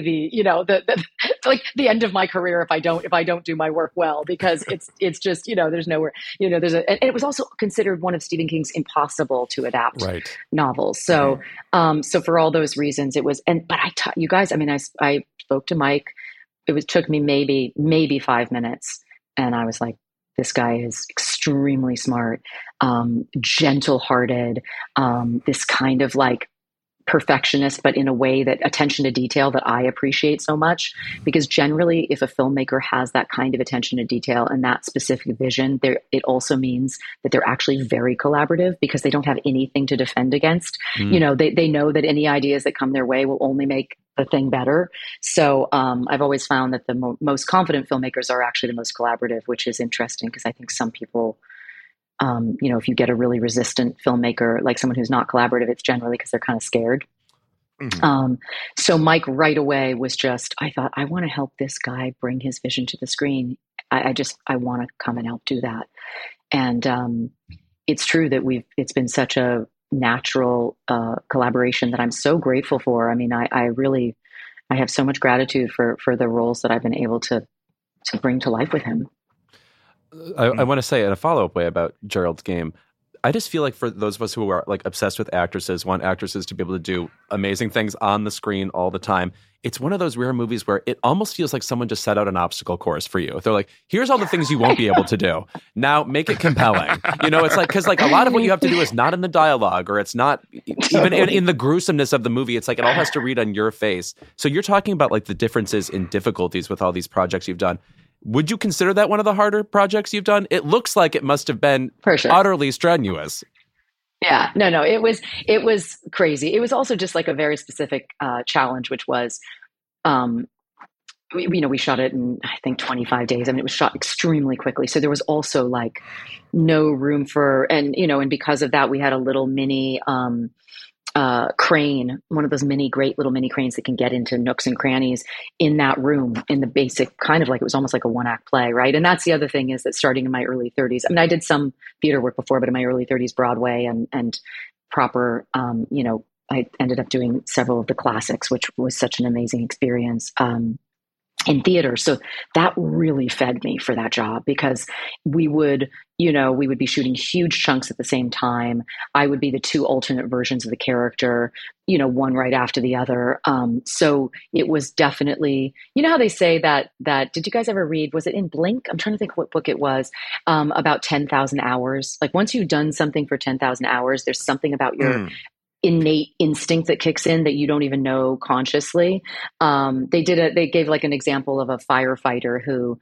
like the end of my career if I don't do my work well, because it's just, there's nowhere, and it was also considered one of Stephen King's impossible to adapt novels. So, so for all those reasons it was, but you guys, I spoke to Mike. Took me maybe 5 minutes. And I was like, this guy is extremely smart, gentle-hearted, this kind of like perfectionist, but in a way that attention to detail that I appreciate so much. Because generally, if a filmmaker has that kind of attention to detail and that specific vision, it also means that they're actually very collaborative, because they don't have anything to defend against. They know that any ideas that come their way will only make the thing better. So I've always found that the most confident filmmakers are actually the most collaborative, which is interesting, because I think some people, if you get a really resistant filmmaker, like someone who's not collaborative, it's generally because they're kind of scared. So Mike right away was just, I thought, I want to help this guy bring his vision to the screen. I want to come and help do that. And it's true that it's been such a natural collaboration that I'm so grateful for. I have so much gratitude for the roles that I've been able to bring to life with him. I want to say in a follow-up way about Gerald's Game, I just feel like for those of us who are like obsessed with actresses, want actresses to be able to do amazing things on the screen all the time, it's one of those rare movies where it almost feels like someone just set out an obstacle course for you. They're like, here's all the things you won't be able to do. Now make it compelling. It's like, because like a lot of what you have to do is not in the dialogue, or it's not even in the gruesomeness of the movie. It's like it all has to read on your face. So you're talking about like the differences in difficulties with all these projects you've done. Would you consider that one of the harder projects you've done? It looks like it must have been utterly strenuous. Yeah, no, it was crazy. It was also just like a very specific challenge, which was, we shot it in, I think, 25 days. It was shot extremely quickly. So there was also like no room for, and because of that, we had a little mini crane, one of those great little mini cranes that can get into nooks and crannies in that room, in the basic kind of like, it was almost like a one-act play, right? And that's the other thing, is that starting in my early 30s, I did some theater work before, but in my early 30s, Broadway and proper, I ended up doing several of the classics, which was such an amazing experience in theater. So that really fed me for that job, because we would be shooting huge chunks at the same time. I would be the two alternate versions of the character, one right after the other. So it was definitely, how they say that, did you guys ever read, was it in Blink? I'm trying to think what book it was, about 10,000 hours. Like once you've done something for 10,000 hours, there's something about innate instinct that kicks in that you don't even know consciously. They gave like an example of a firefighter who,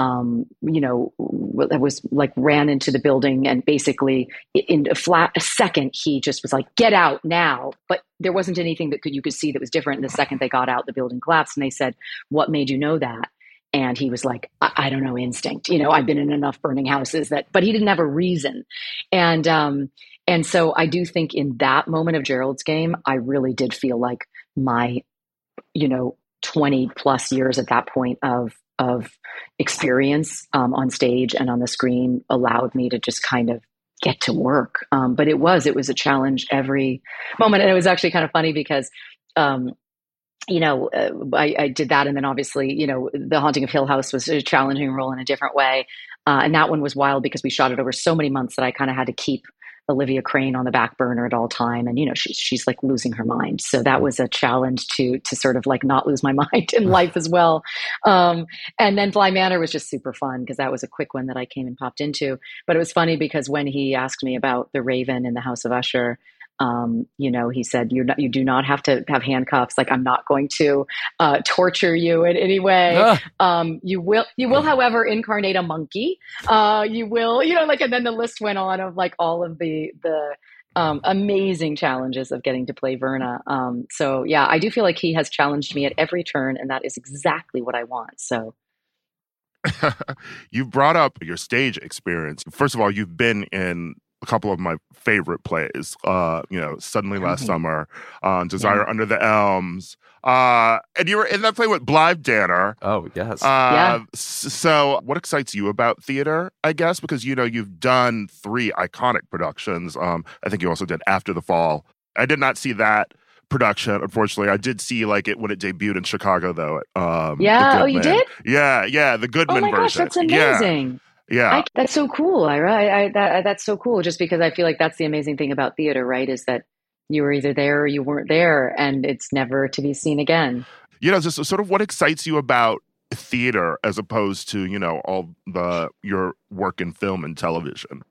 was like ran into the building, and basically in a second, he just was like, get out now. But there wasn't anything that you could see that was different. And the second they got out, the building collapsed. And they said, what made you know that? And he was like, I don't know, instinct. I've been in enough burning houses but he didn't have a reason. And so I do think in that moment of Gerald's game, I really did feel like my, 20 plus years at that point of experience on stage and on the screen allowed me to just kind of get to work. But it was a challenge every moment. And it was actually kind of funny because, I did that. And then obviously, The Haunting of Hill House was a challenging role in a different way. And that one was wild because we shot it over so many months that I kind of had to keep Olivia Crane on the back burner at all time. And, she's like losing her mind. So that was a challenge to sort of like not lose my mind in life as well. And then Bly Manor was just super fun because that was a quick one that I came and popped into. But it was funny because when he asked me about the Raven in the House of Usher, he said, you do not have to have handcuffs. Like, I'm not going to torture you in any way. You will, however, incarnate a monkey. You will, and then the list went on of like all of the amazing challenges of getting to play Verna. So yeah, I do feel like he has challenged me at every turn, and that is exactly what I want. So. You brought up your stage experience. First of all, you've been in a couple of my favorite plays, Suddenly Last Summer, Desire Under the Elms. And you were in that play with Blythe Danner. Oh, yes. So what excites you about theater, I guess? Because, you've done 3 iconic productions. I think you also did After the Fall. I did not see that production, unfortunately. I did see it when it debuted in Chicago, though. You did? Yeah, the Goodman version. Oh my gosh, that's amazing. Yeah. That's so cool, Ira. That's so cool, just because I feel like that's the amazing thing about theater, right? Is that you were either there or you weren't there, and it's never to be seen again. Just sort of what excites you about theater as opposed to, all your work in film and television?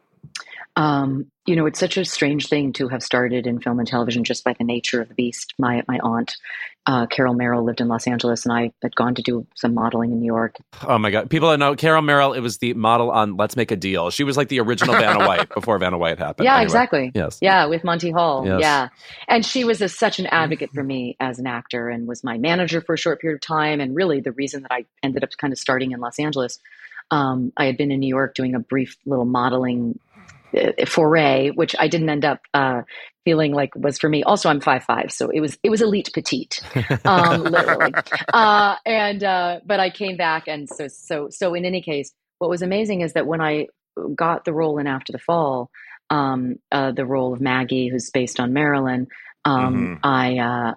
It's such a strange thing to have started in film and television just by the nature of the beast. My aunt, Carol Merrill, lived in Los Angeles, and I had gone to do some modeling in New York. Oh my God. People that know Carol Merrill, it was the model on Let's Make a Deal. She was like the original Vanna White before Vanna White happened. Yeah, anyway. Exactly. Yes. Yeah, with Monty Hall. Yes. Yeah. And she was such an advocate for me as an actor, and was my manager for a short period of time. And really the reason that I ended up kind of starting in Los Angeles. I had been in New York doing a brief little modeling foray, which I didn't end up feeling like was for me. Also, I'm 5'5", so it was elite petite, literally. But I came back, and so in any case, what was amazing is that when I got the role in After the Fall, the role of Maggie, who's based on Marilyn, I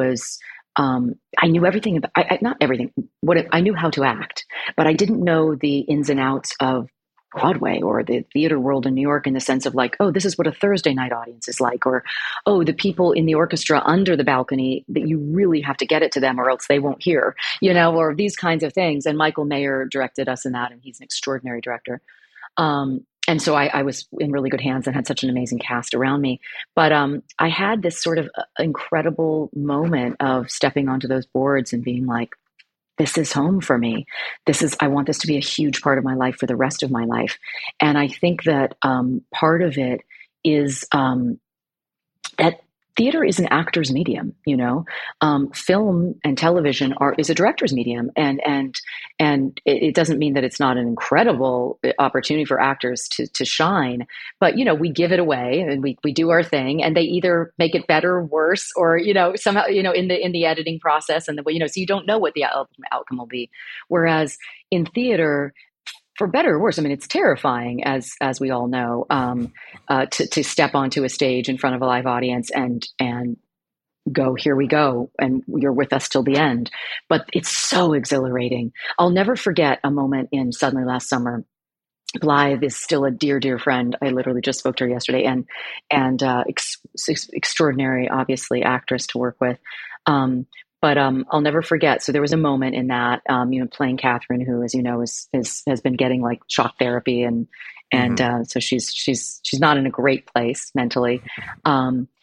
knew everything about, not everything. I knew how to act, but I didn't know the ins and outs of Broadway or the theater world in New York, in the sense of like, oh, this is what a Thursday night audience is like, or, oh, the people in the orchestra under the balcony that you really have to get it to them or else they won't hear, or these kinds of things. And Michael Mayer directed us in that, and he's an extraordinary director. And so I was in really good hands and had such an amazing cast around me. But I had this sort of incredible moment of stepping onto those boards and being like, this is home for me. I want this to be a huge part of my life for the rest of my life. And I think that part of it is that theater is an actor's medium, film and television is a director's medium. And it doesn't mean that it's not an incredible opportunity for actors to shine, but, we give it away and we do our thing, and they either make it better, worse, or, somehow, in the editing process, and so you don't know what the outcome will be. Whereas in theater, for better or worse, I mean, it's terrifying, as we all know, to step onto a stage in front of a live audience and go, here we go, and you're with us till the end. But it's so exhilarating. I'll never forget a moment in Suddenly Last Summer. Blythe is still a dear, dear friend. I literally just spoke to her yesterday, and extraordinary, obviously, actress to work with. But I'll never forget. So there was a moment in that, playing Catherine, who, as you know, has been getting like shock therapy, and so she's not in a great place mentally.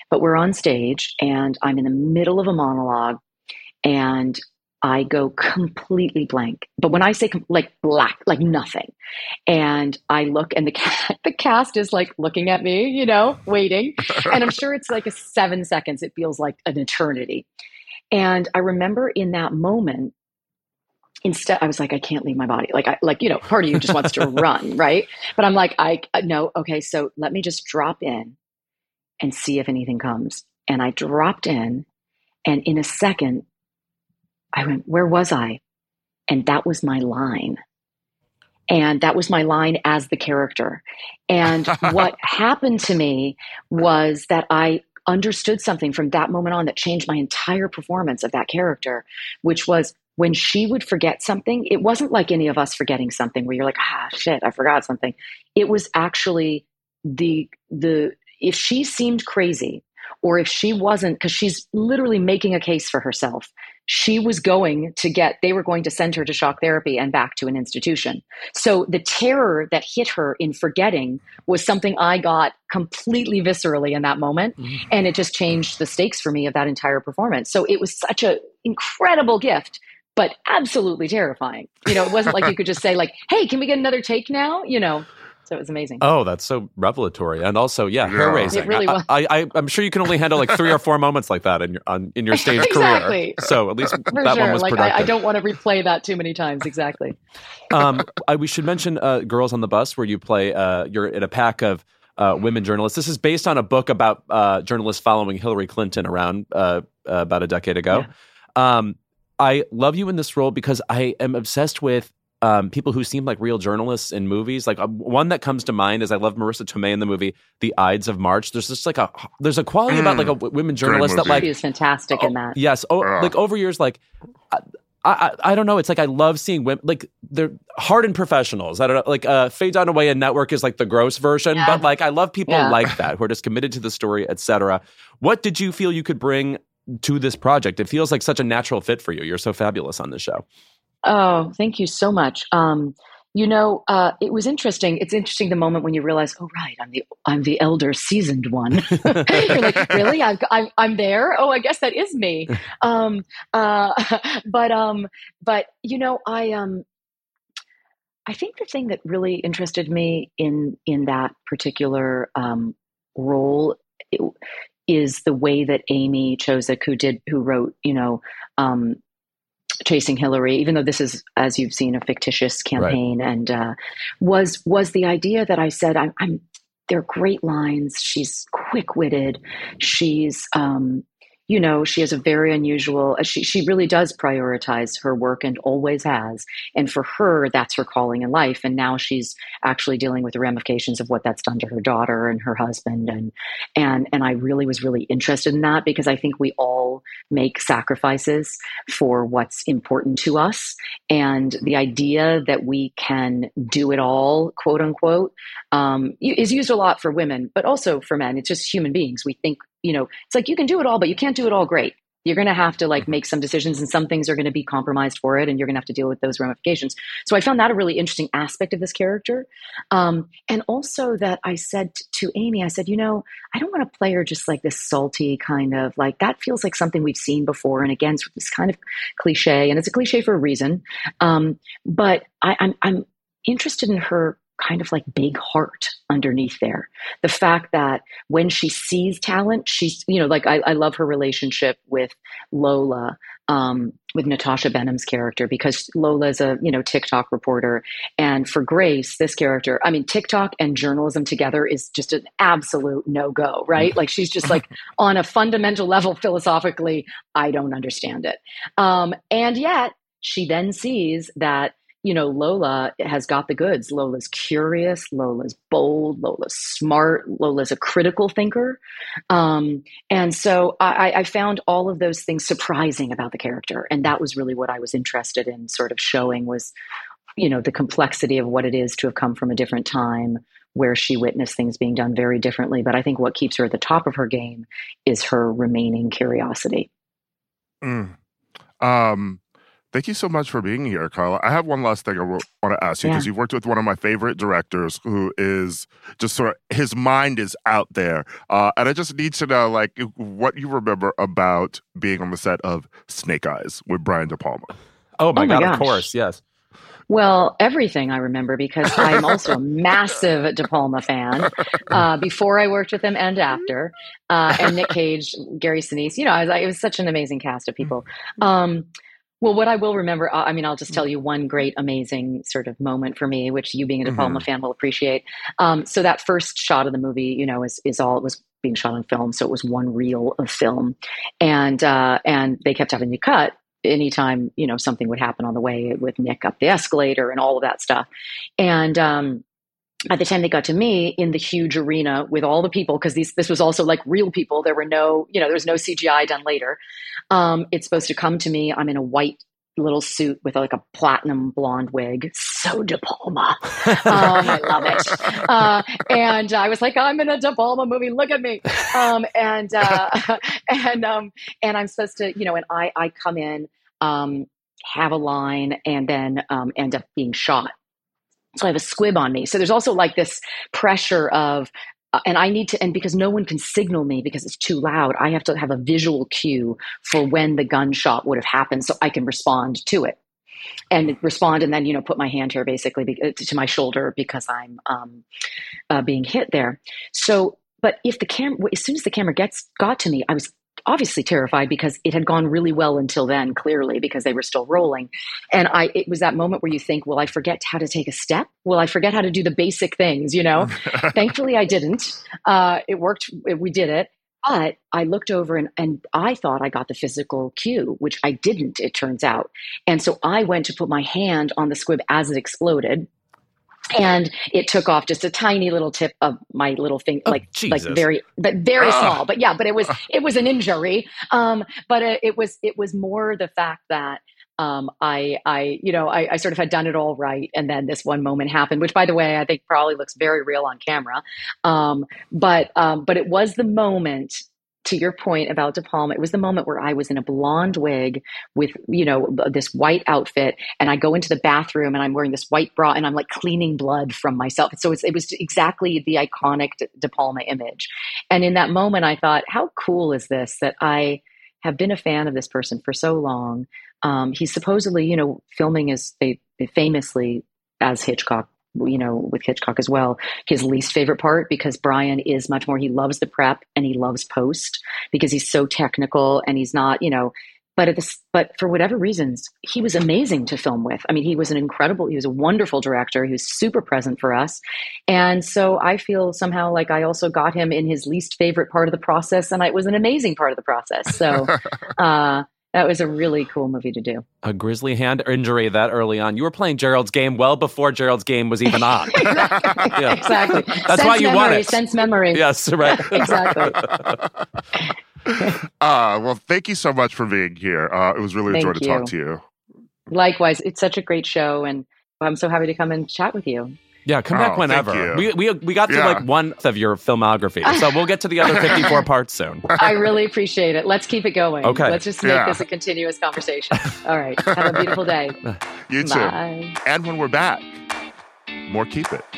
But we're on stage and I'm in the middle of a monologue and I go completely blank. But when I say like black, like nothing. And I look and the cast is like looking at me, you know, waiting. And I'm sure it's like 7 seconds. It feels like an eternity. And I remember in that moment, instead, I was like, I can't leave my body. Like, you know, part of you just wants to run, right? But I'm like, no, okay, so let me just drop in and see if anything comes. And I dropped in, and in a second, I went, where was I? And that was my line. And that was my line as the character. And what happened to me was that I understood something from that moment on that changed my entire performance of that character, which was when she would forget something, it wasn't like any of us forgetting something where you're like, shit, I forgot something. It was actually if she seemed crazy or if she wasn't, because she's literally making a case for herself, they were going to send her to shock therapy and back to an institution. So the terror that hit her in forgetting was something I got completely viscerally in that moment. Mm-hmm. And it just changed the stakes for me of that entire performance. So it was such an incredible gift, but absolutely terrifying. You know, it wasn't like you could just say like, hey, can we get another take now? You know, so it was amazing. Oh, that's so revelatory. And also, hair raising. It really was. I'm sure you can only handle like 3 or 4 moments like that in your stage exactly. career. So at least for that sure. one was productive. I don't want to replay that too many times. Exactly. We should mention Girls on the Bus, where you play, you're in a pack of women journalists. This is based on a book about journalists following Hillary Clinton around about a decade ago. Yeah. I love you in this role because I am obsessed with people who seem like real journalists in movies. Like one that comes to mind is I love Marissa Tomei in the movie The Ides of March. There's just like there's a quality about like a women journalist that like she is fantastic in that. Yes. Like over years, like I don't know. It's like I love seeing women like they're hardened professionals. I don't know. Like Faye Dunaway in Network is like the gross version, but like I love people like that who are just committed to the story, etc. What did you feel you could bring to this project? It feels like such a natural fit for you. You're so fabulous on this show. Oh, thank you so much. It was interesting. It's interesting the moment when you realize, oh, right, I'm the elder seasoned one. You're like, really? I'm there? Oh, I guess that is me. But you know, I think the thing that really interested me in that particular role is the way that Amy Chozick, who wrote, Chasing Hillary, even though this is, as you've seen, a fictitious campaign, right. And was the idea that I said, they're great lines. She's quick-witted. She's, she has a very unusual, she really does prioritize her work and always has. And for her, that's her calling in life. And now she's actually dealing with the ramifications of what that's done to her daughter and her husband. And I really was really interested in that because I think we all make sacrifices for what's important to us. And the idea that we can do it all, quote unquote, is used a lot for women, but also for men. It's just human beings. We think, it's like you can do it all, but you can't do it all great. You're going to have to make some decisions, and some things are going to be compromised for it, and you're going to have to deal with those ramifications. So I found that a really interesting aspect of this character. And also that I said to Amy, I said, I don't want to play her just like this salty kind of like, that feels like something we've seen before. And again, it's kind of cliche, and it's a cliche for a reason. But I'm interested in her kind of like big heart underneath there. The fact that when she sees talent, she's, I love her relationship with Lola, with Natasha Benham's character, because Lola's a, TikTok reporter. And for Grace, this character, TikTok and journalism together is just an absolute no-go, right? Like she's just like on a fundamental level, philosophically, I don't understand it. And yet she then sees that Lola has got the goods. Lola's curious. Lola's bold. Lola's smart. Lola's a critical thinker. And so I found all of those things surprising about the character. And that was really what I was interested in sort of showing was, the complexity of what it is to have come from a different time where she witnessed things being done very differently. But I think what keeps her at the top of her game is her remaining curiosity. Thank you so much for being here, Carla. I have one last thing I want to ask you because you've worked with one of my favorite directors who is just sort of, his mind is out there. And I just need to know, like, what you remember about being on the set of Snake Eyes with Brian De Palma. Oh my God, of course, yes. Well, everything I remember because I'm also a massive De Palma fan. Before I worked with him and after, and Nick Cage, Gary Sinise, it was such an amazing cast of people. Well, what I will remember, I'll just tell you one great, amazing sort of moment for me, which you being a De Palma fan will appreciate. So that first shot of the movie, is all it was being shot on film. So it was one reel of film, and they kept having to cut anytime, something would happen on the way with Nick up the escalator and all of that stuff. And, at the time they got to me in the huge arena with all the people, because this was also like real people. There were there was no CGI done later. It's supposed to come to me. I'm in a white little suit with like a platinum blonde wig. So De Palma. I love it. And I was like, I'm in a De Palma movie. Look at me. And I'm supposed to, and I come in, have a line, and then end up being shot. So I have a squib on me. So there's also like this pressure of, and I need to, and because no one can signal me because it's too loud, I have to have a visual cue for when the gunshot would have happened so I can respond to it. And respond and then, put my hand here basically to my shoulder because I'm being hit there. So, but if as soon as the camera got to me, I was obviously terrified because it had gone really well until then, clearly, because they were still rolling. And it was that moment where you think, will I forget how to take a step? Will I forget how to do the basic things, Thankfully, I didn't. It worked. We did it. But I looked over and I thought I got the physical cue, which I didn't, it turns out. And so I went to put my hand on the squib as it exploded. And it took off just a tiny little tip of my little finger, like very small. But it was an injury. But it was more the fact that I sort of had done it all right, and then this one moment happened, which, by the way, I think probably looks very real on camera. But it was the moment. To your point about De Palma, it was the moment where I was in a blonde wig with, this white outfit, and I go into the bathroom and I'm wearing this white bra and I'm like cleaning blood from myself. So it was exactly the iconic De Palma image. And in that moment, I thought, how cool is this that I have been a fan of this person for so long. He's supposedly, filming famously as Hitchcock, with Hitchcock as well, his least favorite part, because Brian is much more, he loves the prep and he loves post because he's so technical and he's not, but for whatever reasons, he was amazing to film with. I mean, he was a wonderful director. He was super present for us. And so I feel somehow like I also got him in his least favorite part of the process, and it was an amazing part of the process. So, that was a really cool movie to do. A grisly hand injury that early on. You were playing Gerald's Game well before Gerald's Game was even on. Exactly. Yeah. Exactly. That's why you won it. Sense memory. Yes, right. Exactly. Well, thank you so much for being here. It was really a joy to talk to you. Likewise. It's such a great show, and I'm so happy to come and chat with you. Yeah, come back whenever. We got to like one of your filmography, so we'll get to the other 54 parts soon. I really appreciate it. Let's keep it going. Okay. Let's just make this a continuous conversation. All right. Have a beautiful day. You too. Bye. And when we're back, more Keep It.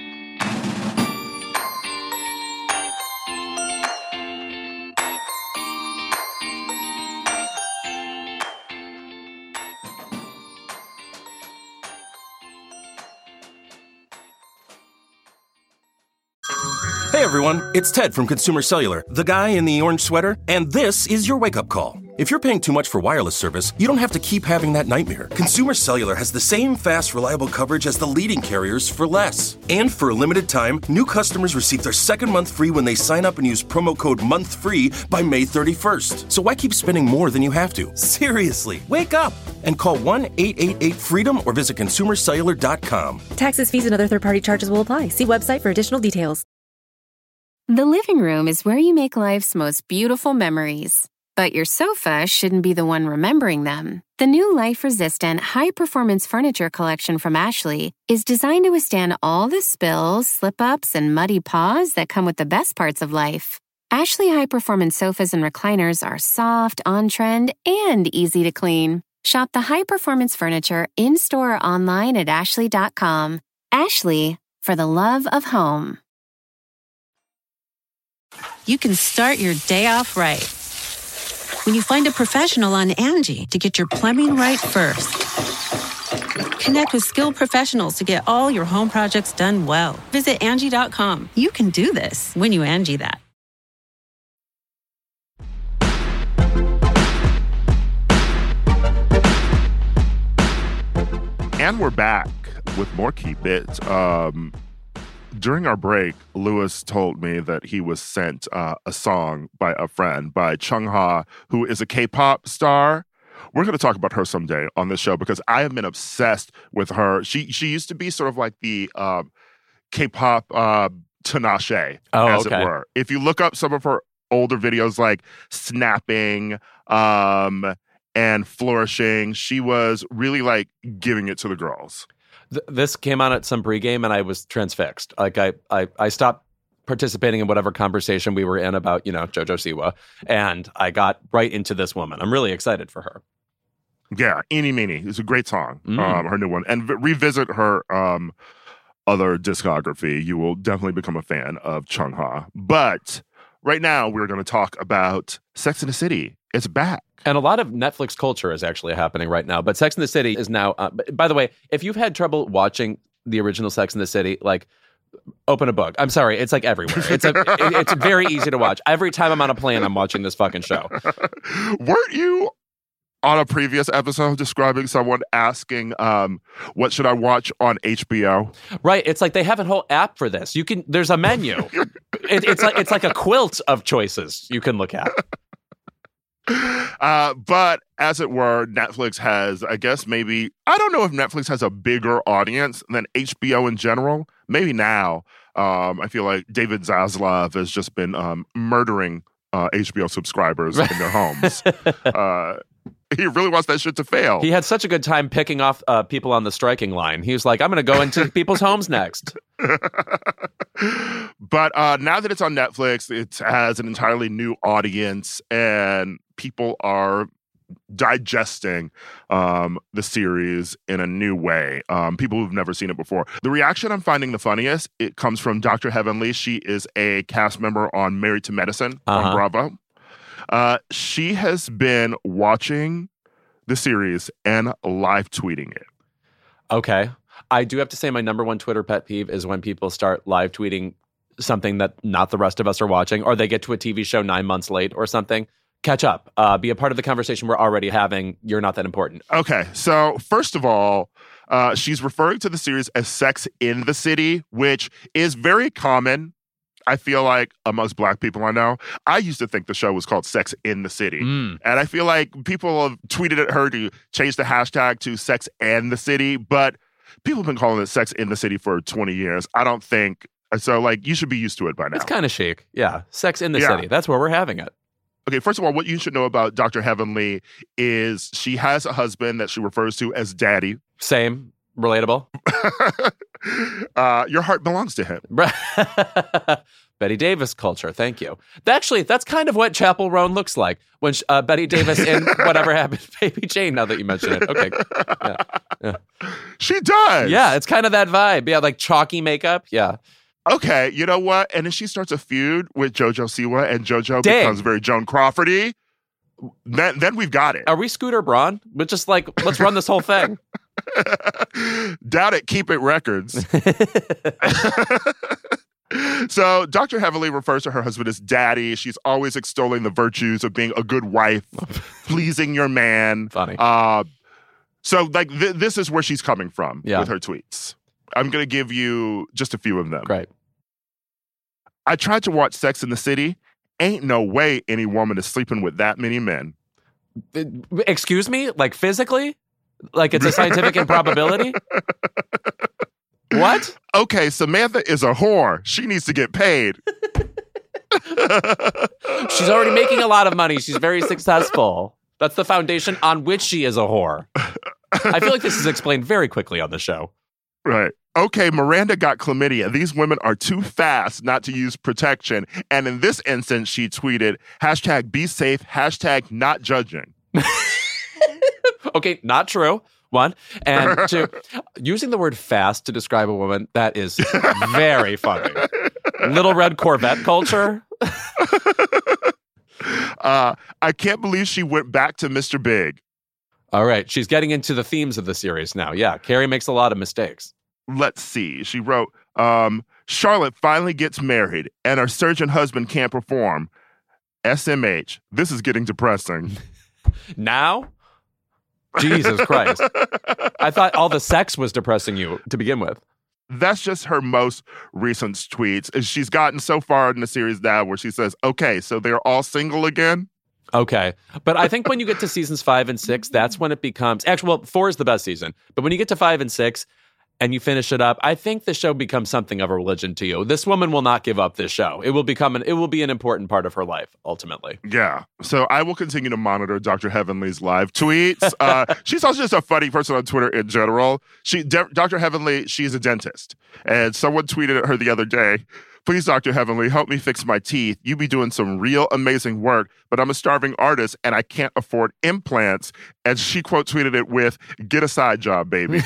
Hey everyone, it's Ted from Consumer Cellular, the guy in the orange sweater, and this is your wake-up call. If you're paying too much for wireless service, you don't have to keep having that nightmare. Consumer Cellular has the same fast, reliable coverage as the leading carriers for less. And for a limited time, new customers receive their second month free when they sign up and use promo code MONTHFREE by May 31st. So why keep spending more than you have to? Seriously, wake up and call 1-888-FREEDOM or visit consumercellular.com. Taxes, fees, and other third-party charges will apply. See website for additional details. The living room is where you make life's most beautiful memories. But your sofa shouldn't be the one remembering them. The new life-resistant, high-performance furniture collection from Ashley is designed to withstand all the spills, slip-ups, and muddy paws that come with the best parts of life. Ashley high-performance sofas and recliners are soft, on-trend, and easy to clean. Shop the high-performance furniture in-store or online at Ashley.com. Ashley, for the love of home. You can start your day off right when you find a professional on Angie to get your plumbing right first. Connect with skilled professionals to get all your home projects done well. Visit Angie.com. You can do this when you Angie that. And we're back with more Keep It. During our break, Lewis told me that he was sent a song by a friend, by Chung Ha, who is a K-pop star. We're going to talk about her someday on this show because I have been obsessed with her. She used to be sort of like the K-pop Tinashe, as it were. If you look up some of her older videos like Snapping and Flourishing, she was really like giving it to the girls. This came on at some pregame and I was transfixed. Like I stopped participating in whatever conversation we were in about, JoJo Siwa, and I got right into this woman. I'm really excited for her. Yeah, Eeny Meeny. It's a great song, her new one. And revisit her other discography. You will definitely become a fan of Chung Ha. But right now, we're going to talk about Sex and the City. It's back. And a lot of Netflix culture is actually happening right now. But Sex and the City is now, by the way, if you've had trouble watching the original Sex and the City, like, open a book. I'm sorry, it's like everywhere. It's very easy to watch. Every time I'm on a plane, I'm watching this fucking show. Weren't you on a previous episode describing someone asking, what should I watch on HBO? Right. It's like they have a whole app for this. There's a menu. It's like a quilt of choices you can look at. But as it were, Netflix has, I guess maybe, I don't know if Netflix has a bigger audience than HBO in general. Maybe now. I feel like David Zaslav has just been murdering HBO subscribers in their homes. He really wants that shit to fail. He had such a good time picking off people on the striking line. He was like, I'm going to go into people's homes next. But now that it's on Netflix, it has an entirely new audience, and people are digesting the series in a new way. People who've never seen it before. The reaction I'm finding the funniest, it comes from Dr. Heavenly. She is a cast member on Married to Medicine on Bravo. She has been watching the series and live tweeting it. Okay. I do have to say my number one Twitter pet peeve is when people start live tweeting something that not the rest of us are watching, or they get to a TV show 9 months late or something. Catch up. Be a part of the conversation we're already having. You're not that important. Okay. So first of all, she's referring to the series as Sex in the City, which is very common, I feel like, amongst Black people I know. I used to think the show was called Sex in the City. And I feel like people have tweeted at her to change the hashtag to Sex and the City, but people have been calling it Sex in the City for 20 years. I don't think, so like, you should be used to it by now. It's kind of chic. Yeah. Sex in the City. That's where we're having it. Okay, first of all, what you should know about Dr. Heavenly is she has a husband that she refers to as Daddy. Same. Relatable. Your heart belongs to him. Betty Davis culture. Thank you. Actually, that's kind of what Chapel Roan looks like when Betty Davis in Whatever Happened to Baby Jane, now that you mention it. Okay. Yeah. She does. Yeah, it's kind of that vibe. Yeah, like chalky makeup. Yeah. Okay, you know what? And then she starts a feud with JoJo Siwa, and JoJo becomes very Joan Crawfordy. Then we've got it. Are we Scooter Braun? But just like, let's run this whole thing. Doubt it. Keep It Records. So Dr. Heavenly refers to her husband as Daddy. She's always extolling the virtues of being a good wife, pleasing your man. Funny. So like this is where she's coming from with her tweets. I'm going to give you just a few of them. Great. I tried to watch Sex in the City. Ain't no way any woman is sleeping with that many men. Excuse me? Like physically? Like it's a scientific improbability? What? Okay, Samantha is a whore. She needs to get paid. She's already making a lot of money. She's very successful. That's the foundation on which she is a whore. I feel like this is explained very quickly on the show. Right. Okay, Miranda got chlamydia. These women are too fast not to use protection. And in this instance, she tweeted, #BeSafe, #NotJudging. Okay, not true. One. And two, using the word fast to describe a woman, that is very funny. Little red Corvette culture. I can't believe she went back to Mr. Big. All right. She's getting into the themes of the series now. Yeah. Carrie makes a lot of mistakes. Let's see. She wrote, Charlotte finally gets married and her surgeon husband can't perform. SMH. This is getting depressing. Now? Jesus Christ. I thought all the sex was depressing you to begin with. That's just her most recent tweets. She's gotten so far in the series now where she says, okay, so they're all single again? Okay. But I think when you get to seasons 5 and 6, that's when it becomes... Actually, well, 4 is the best season. But when you get to 5 and 6 and you finish it up, I think the show becomes something of a religion to you. This woman will not give up this show. It will be an important part of her life, ultimately. Yeah. So I will continue to monitor Dr. Heavenly's live tweets. She's also just a funny person on Twitter in general. Dr. Heavenly, she's a dentist. And someone tweeted at her the other day, please, Dr. Heavenly, help me fix my teeth. You be doing some real amazing work, but I'm a starving artist and I can't afford implants. And she quote tweeted it with, get a side job, baby.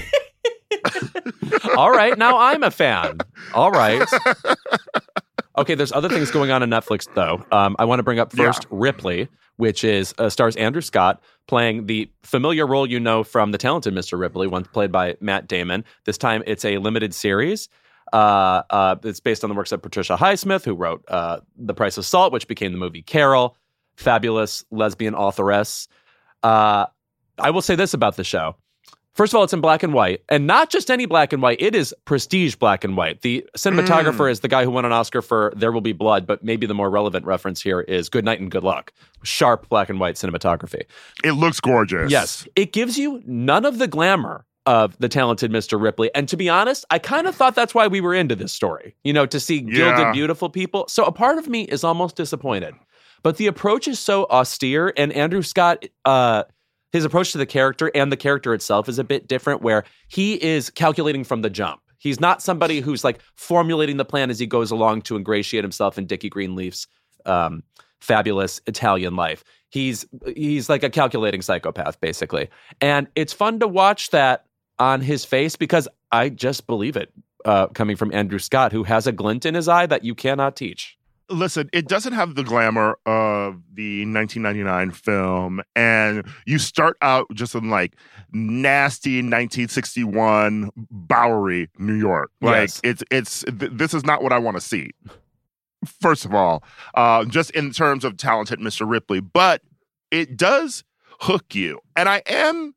All right, now I'm a fan. All right. Okay, there's other things going on Netflix, though. I want to bring up first Ripley, which is stars Andrew Scott playing the familiar role you know from The Talented Mr. Ripley, once played by Matt Damon. This time it's a limited series. It's based on the works of Patricia Highsmith, who wrote The Price of Salt, which became the movie Carol. Fabulous lesbian authoress. I will say this about the show. First of all, it's in black and white, and not just any black and white. It is prestige black and white. The cinematographer is the guy who won an Oscar for There Will Be Blood, but maybe the more relevant reference here is Good Night and Good Luck. Sharp black and white cinematography. It looks gorgeous. Yes. It gives you none of the glamour of The Talented Mr. Ripley. And to be honest, I kind of thought that's why we were into this story, to see gilded, beautiful people. So a part of me is almost disappointed. But the approach is so austere, and Andrew Scott... his approach to the character and the character itself is a bit different, where he is calculating from the jump. He's not somebody who's like formulating the plan as he goes along to ingratiate himself in Dickie Greenleaf's fabulous Italian life. He's like a calculating psychopath, basically. And it's fun to watch that on his face because I just believe it coming from Andrew Scott, who has a glint in his eye that you cannot teach. Listen, it doesn't have the glamour of the 1999 film, and you start out just in like nasty 1961 Bowery, New York. Like this is not what I want to see. First of all, just in terms of Talented Mr. Ripley, but it does hook you, and I am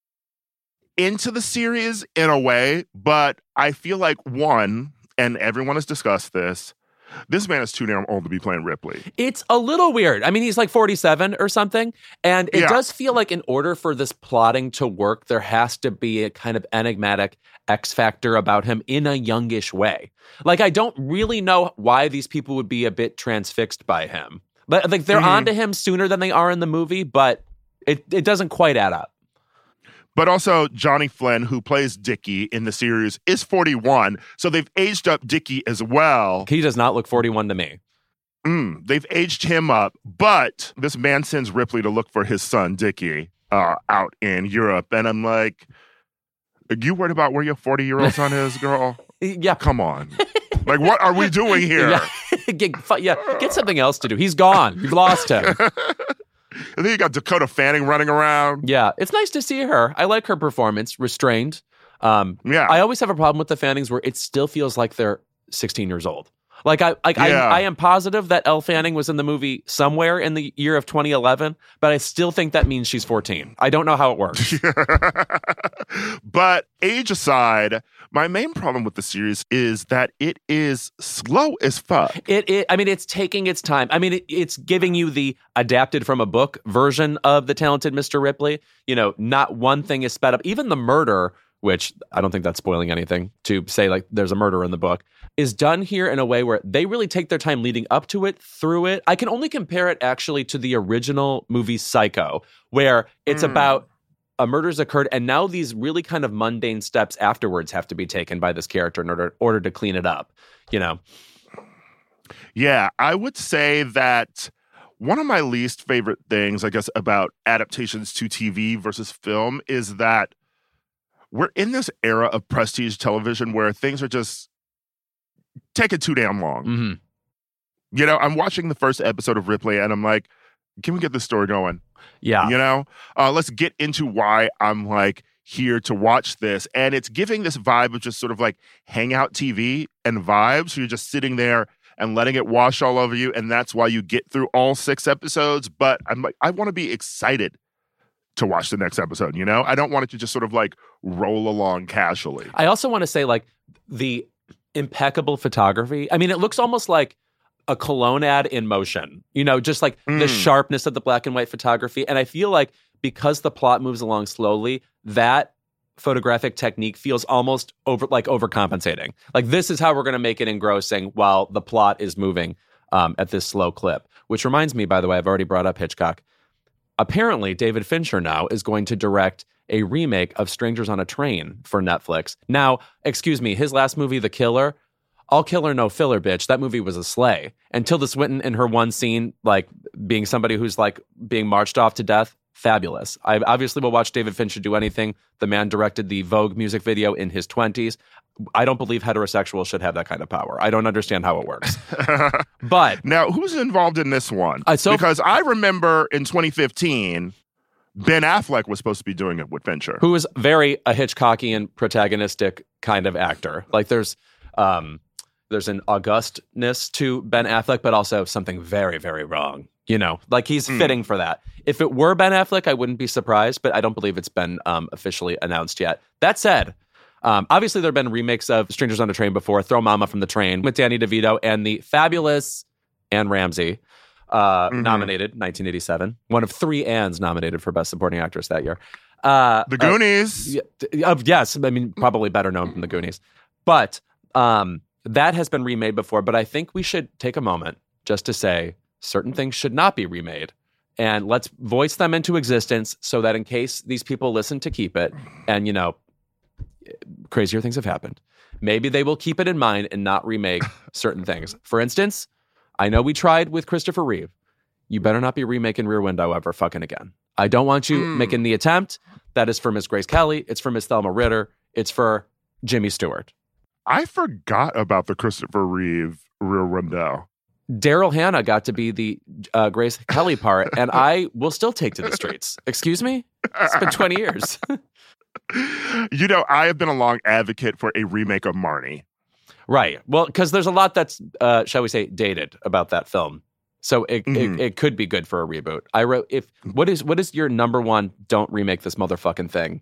into the series in a way, but I feel like one, and everyone has discussed this. This man is too damn old to be playing Ripley. It's a little weird. I mean, he's like 47 or something. And it does feel like in order for this plotting to work, there has to be a kind of enigmatic X factor about him in a youngish way. Like, I don't really know why these people would be a bit transfixed by him. But like they're onto him sooner than they are in the movie, but it doesn't quite add up. But also, Johnny Flynn, who plays Dickie in the series, is 41. So they've aged up Dickie as well. He does not look 41 to me. They've aged him up. But this man sends Ripley to look for his son, Dickie, out in Europe. And I'm like, are you worried about where your 40-year-old son is, girl? Yeah. Come on. Like, what are we doing here? Get something else to do. He's gone. You've lost him. And then you got Dakota Fanning running around. Yeah, it's nice to see her. I like her performance, restrained. I always have a problem with the Fannings where it still feels like they're 16 years old. Like I am positive that Elle Fanning was in the movie somewhere in the year of 2011, but I still think that means she's 14. I don't know how it works. But age aside, my main problem with the series is that it is slow as fuck. It's taking its time. I mean, it's giving you the adapted from a book version of The Talented Mr. Ripley. Not one thing is sped up. Even the murder, which I don't think that's spoiling anything to say like there's a murder in the book, is done here in a way where they really take their time leading up to it, through it. I can only compare it actually to the original movie Psycho, where it's about a murder's occurred and now these really kind of mundane steps afterwards have to be taken by this character in order to clean it up, Yeah, I would say that one of my least favorite things, I guess, about adaptations to TV versus film is that we're in this era of prestige television where things are just taking too damn long. Mm-hmm. You know, I'm watching the first episode of Ripley and I'm like, can we get this story going? Yeah. You know, let's get into why I'm like here to watch this. And it's giving this vibe of just sort of like hangout TV and vibes. So you're just sitting there and letting it wash all over you. And that's why you get through all 6 episodes. But I'm like, I want to be excited to watch the next episode, you know? I don't want it to just sort of like roll along casually. I also want to say like the impeccable photography. I mean, it looks almost like a Cologne ad in motion, you know, just like the sharpness of the black and white photography. And I feel like because the plot moves along slowly, that photographic technique feels almost overcompensating. Like this is how we're going to make it engrossing while the plot is moving at this slow clip. Which reminds me, by the way, I've already brought up Hitchcock. Apparently, David Fincher now is going to direct a remake of Strangers on a Train for Netflix. Now, excuse me, his last movie, The Killer, all killer, no filler, bitch. That movie was a slay. And Tilda Swinton in her one scene, like being somebody who's like being marched off to death, fabulous. I obviously will watch David Fincher do anything. The man directed the Vogue music video in his 20s. I don't believe heterosexuals should have that kind of power. I don't understand how it works. But now, who's involved in this one? Because I remember in 2015, Ben Affleck was supposed to be doing it with Fincher, who is very a Hitchcockian protagonistic kind of actor. Like there's an augustness to Ben Affleck, but also something very, very wrong. You know, like he's fitting for that. If it were Ben Affleck, I wouldn't be surprised, but I don't believe it's been officially announced yet. That said, obviously there have been remakes of Strangers on a Train before. Throw Mama from the Train with Danny DeVito and the fabulous Anne Ramsey, nominated 1987. One of 3 Annes nominated for Best Supporting Actress that year. The Goonies. Yes, I mean, probably better known from The Goonies. But that has been remade before, but I think we should take a moment just to say certain things should not be remade. And let's voice them into existence so that in case these people listen to keep it, and, you know, crazier things have happened, maybe they will keep it in mind and not remake certain things. For instance, I know we tried with Christopher Reeve. You better not be remaking Rear Window ever fucking again. I don't want you making the attempt. That is for Miss Grace Kelly. It's for Miss Thelma Ritter. It's for Jimmy Stewart. I forgot about the Christopher Reeve Rear Window. Daryl Hannah got to be the Grace Kelly part, and I will still take to the streets. Excuse me? It's been 20 years. You know, I have been a long advocate for a remake of Marnie. Right. Well, because there's a lot that's, shall we say, dated about that film. So it could be good for a reboot. I wrote, what is your number one don't remake this motherfucking thing?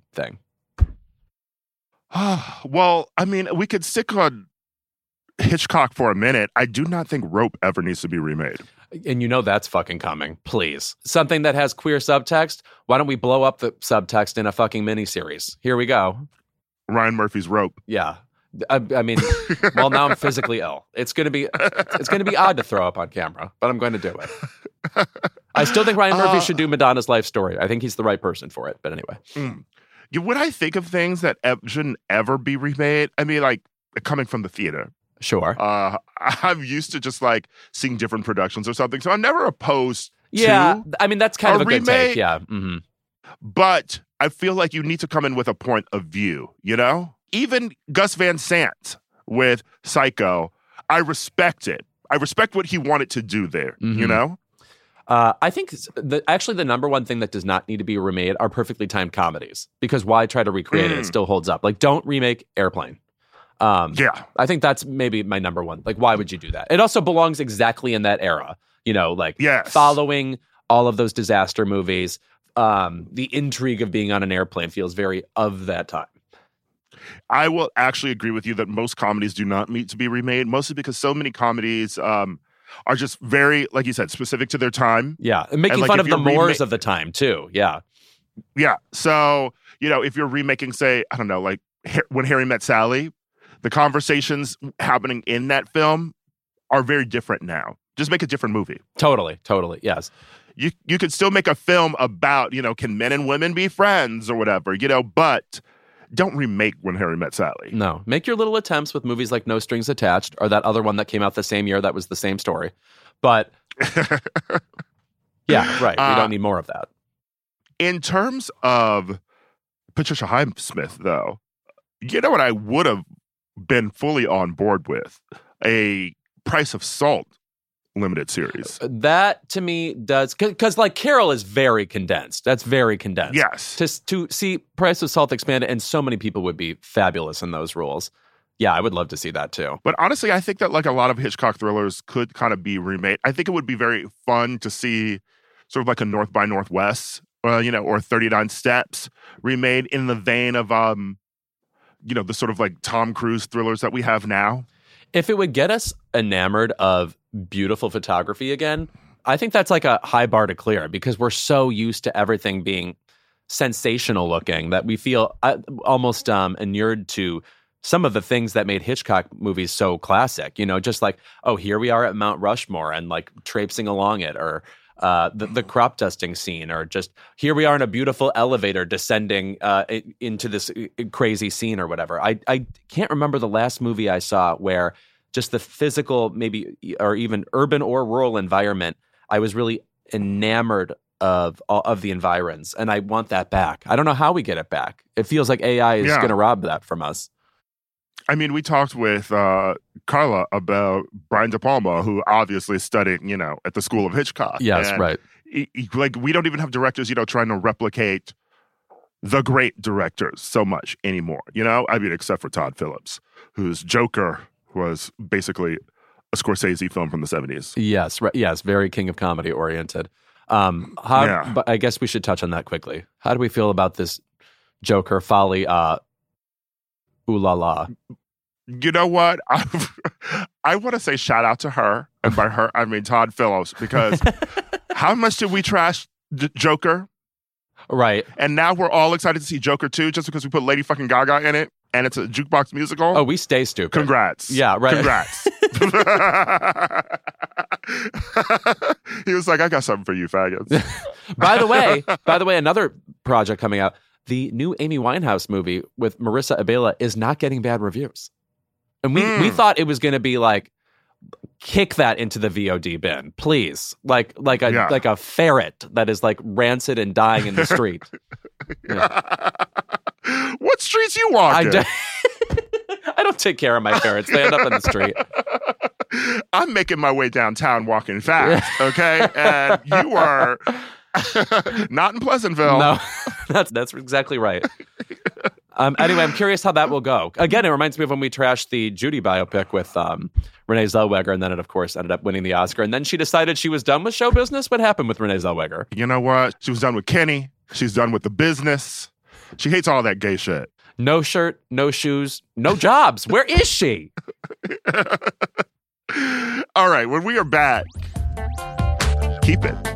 Well, I mean, we could stick on Hitchcock for a minute. I do not think Rope ever needs to be remade. And you know that's fucking coming. Please. Something that has queer subtext. Why don't we blow up the subtext in a fucking miniseries? Here we go. Ryan Murphy's Rope. Yeah. I mean, well, now I'm physically ill. It's gonna be odd to throw up on camera, but I'm going to do it. I still think Ryan Murphy should do Madonna's life story. I think he's the right person for it. But anyway. When I think of things that shouldn't ever be remade, I mean, like coming from the theater. Sure. I'm used to just like seeing different productions or something, so I'm never opposed to I mean, that's kind of a remake, good take. Yeah. Mm-hmm. But I feel like you need to come in with a point of view, you know? Even Gus Van Sant with Psycho, I respect it. I respect what he wanted to do there, you know? I think actually the number one thing that does not need to be remade are perfectly timed comedies, because why try to recreate it? It still holds up. Like, don't remake Airplane. I think that's maybe my number one. Like, why would you do that? It also belongs exactly in that era, you know, like following all of those disaster movies. The intrigue of being on an airplane feels very of that time. I will actually agree with you that most comedies do not need to be remade, mostly because so many comedies are just very, like you said, specific to their time. Yeah, and making fun of the mores of the time, too. Yeah. Yeah, so, you know, if you're remaking, say, I don't know, like When Harry Met Sally, the conversations happening in that film are very different now. Just make a different movie. Totally, yes. You could still make a film about, you know, can men and women be friends or whatever, you know, but don't remake When Harry Met Sally. No. Make your little attempts with movies like No Strings Attached or that other one that came out the same year that was the same story. But Yeah, right. We don't need more of that. In terms of Patricia Highsmith, though, you know what I would have been fully on board with? A Price of Salt limited series. That to me does, because like Carol is very condensed. That's very condensed. Yes. To see Price of Salt expanded, and so many people would be fabulous in those roles. Yeah, I would love to see that too. But honestly, I think that like a lot of Hitchcock thrillers could kind of be remade. I think it would be very fun to see sort of like a North by Northwest, or 39 Steps remade in the vein of, the sort of like Tom Cruise thrillers that we have now. If it would get us enamored of beautiful photography again, I think that's like a high bar to clear, because we're so used to everything being sensational looking that we feel almost inured to some of the things that made Hitchcock movies so classic. Just like, oh, here we are at Mount Rushmore and like traipsing along it, or the crop dusting scene, or just here we are in a beautiful elevator descending into this crazy scene or whatever. I can't remember the last movie I saw where just the physical, maybe, or even urban or rural environment, I was really enamored of the environs, and I want that back. I don't know how we get it back. It feels like AI is going to rob that from us. I mean, we talked with Carla about Brian De Palma, who obviously studied, at the School of Hitchcock. Yes, and right. Like, we don't even have directors, trying to replicate the great directors so much anymore, I mean, except for Todd Phillips, whose Joker was basically a Scorsese film from the 70s. Yes, right. Yes, very King of Comedy oriented. But I guess we should touch on that quickly. How do we feel about this Joker folly? Ooh la la. You know what? I want to say shout out to her. And by her, I mean Todd Phillips, because how much did we trash Joker? Right. And now we're all excited to see Joker 2 just because we put Lady fucking Gaga in it and it's a jukebox musical. Oh, we stay stupid. Congrats. Yeah, right. Congrats. He was like, I got something for you, faggots. By the way, another project coming out. The new Amy Winehouse movie with Marissa Abela is not getting bad reviews. And we thought it was going to be like, kick that into the VOD bin, please. Like a ferret that is like rancid and dying in the street. Yeah. What streets you walk in? I don't take care of my ferrets. They end up in the street. I'm making my way downtown walking fast, okay? And you are not in Pleasantville. No, that's exactly right. Anyway, I'm curious how that will go. Again, it reminds me of when we trashed the Judy biopic with Renee Zellweger, and then it, of course, ended up winning the Oscar. And then she decided she was done with show business. What happened with Renee Zellweger? You know what? She was done with Kenny. She's done with the business. She hates all that gay shit. No shirt, no shoes, no jobs. Where is she? All right, when we are back, keep it.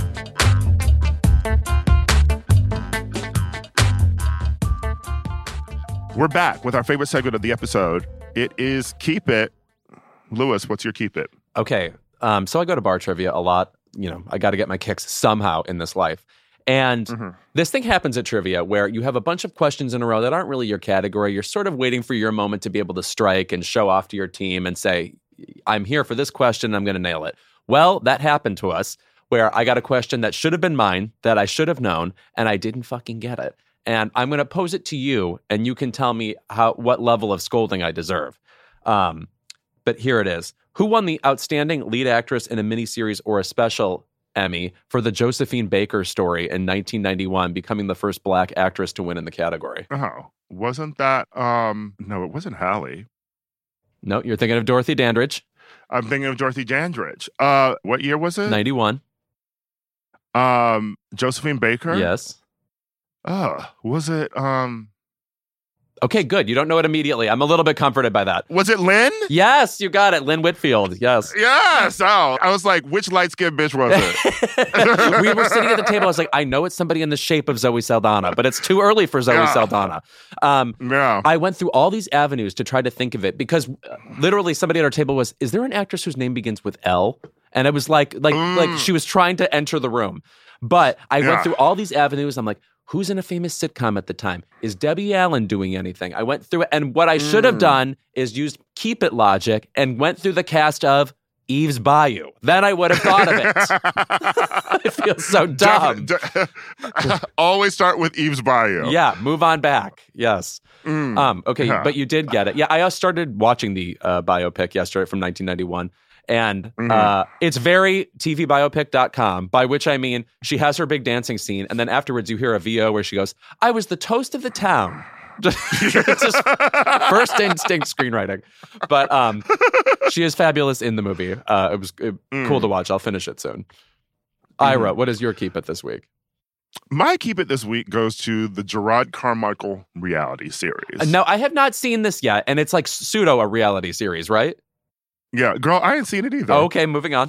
We're back with our favorite segment of the episode. It is Keep It. Lewis, what's your Keep It? Okay, so I go to bar trivia a lot. I got to get my kicks somehow in this life. And this thing happens at trivia where you have a bunch of questions in a row that aren't really your category. You're sort of waiting for your moment to be able to strike and show off to your team and say, I'm here for this question, I'm going to nail it. Well, that happened to us where I got a question that should have been mine, that I should have known, and I didn't fucking get it. And I'm going to pose it to you, and you can tell me what level of scolding I deserve. But here it is. Who won the Outstanding Lead Actress in a Miniseries or a Special Emmy for the Josephine Baker story in 1991, becoming the first Black actress to win in the category? Oh, wasn't that, no, it wasn't Halle. No, you're thinking of Dorothy Dandridge. I'm thinking of Dorothy Dandridge. What year was it? 91. Josephine Baker? Yes. Was it, Okay, good. You don't know it immediately. I'm a little bit comforted by that. Was it Lynn? Yes, you got it. Lynn Whitfield. Yes. Yes. Oh, I was like, which light-skinned bitch was it? We were sitting at the table. I was like, I know it's somebody in the shape of Zoe Saldana, but it's too early for Zoe Saldana. I went through all these avenues to try to think of it because literally somebody at our table was, is there an actress whose name begins with L? And it was like she was trying to enter the room. But I went through all these avenues. I'm like, who's in a famous sitcom at the time? Is Debbie Allen doing anything? I went through it. And what I should have done is used Keep It logic and went through the cast of Eve's Bayou. Then I would have thought of it. It feels so dumb. Always start with Eve's Bayou. Yeah, move on back. Yes. Okay, but you did get it. Yeah, I started watching the biopic yesterday from 1991. And it's very tvbiopic.com, by which I mean she has her big dancing scene. And then afterwards you hear a VO where she goes, "I was the toast of the town." It's just first instinct screenwriting. But she is fabulous in the movie. It was cool to watch. I'll finish it soon. Ira, what is your keep it this week? My keep it this week goes to the Jerrod Carmichael reality series. No, I have not seen this yet. And it's like pseudo a reality series, right? Yeah, girl, I ain't seen it either. Okay, moving on.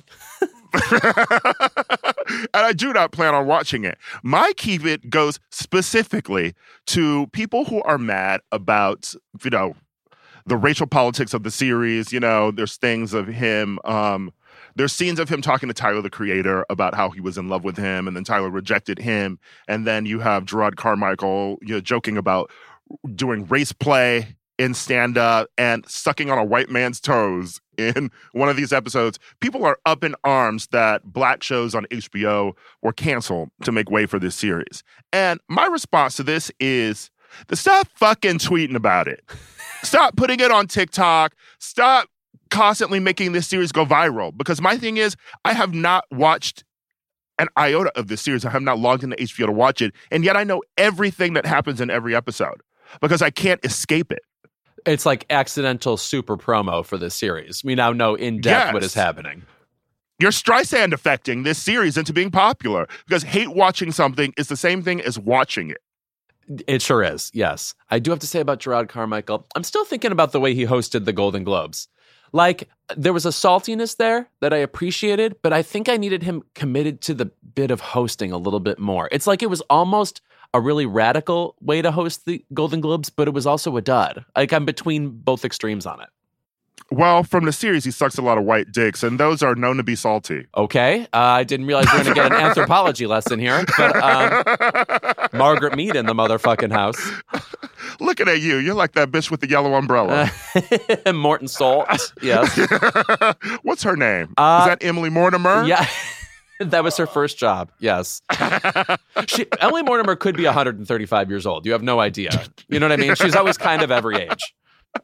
And I do not plan on watching it. My keep it goes specifically to people who are mad about, the racial politics of the series. There's things of him, there's scenes of him talking to Tyler, the creator, about how he was in love with him, and then Tyler rejected him. And then you have Jerrod Carmichael, joking about doing race play in stand-up and sucking on a white man's toes in one of these episodes. People are up in arms that Black shows on HBO were canceled to make way for this series. And my response to this is to stop fucking tweeting about it. Stop putting it on TikTok. Stop constantly making this series go viral. Because my thing is, I have not watched an iota of this series. I have not logged into HBO to watch it. And yet I know everything that happens in every episode because I can't escape it. It's like accidental super promo for this series. We now know in depth what is happening. You're Streisand affecting this series into being popular because hate watching something is the same thing as watching it. It sure is, yes. I do have to say about Jerrod Carmichael, I'm still thinking about the way he hosted the Golden Globes. Like, there was a saltiness there that I appreciated, but I think I needed him committed to the bit of hosting a little bit more. It's like it was almost a really radical way to host the Golden Globes, but it was also a dud. Like, I'm between both extremes on it. Well, from the series, he sucks a lot of white dicks, and those are known to be salty. Okay. I didn't realize we were going to get an anthropology lesson here, but Margaret Mead in the motherfucking house. Looking at you. You're like that bitch with the yellow umbrella. Morton Salt, yes. What's her name? Is that Emily Mortimer? Yeah. That was her first job, yes. Emily Mortimer could be 135 years old. You have no idea. You know what I mean? She's always kind of every age.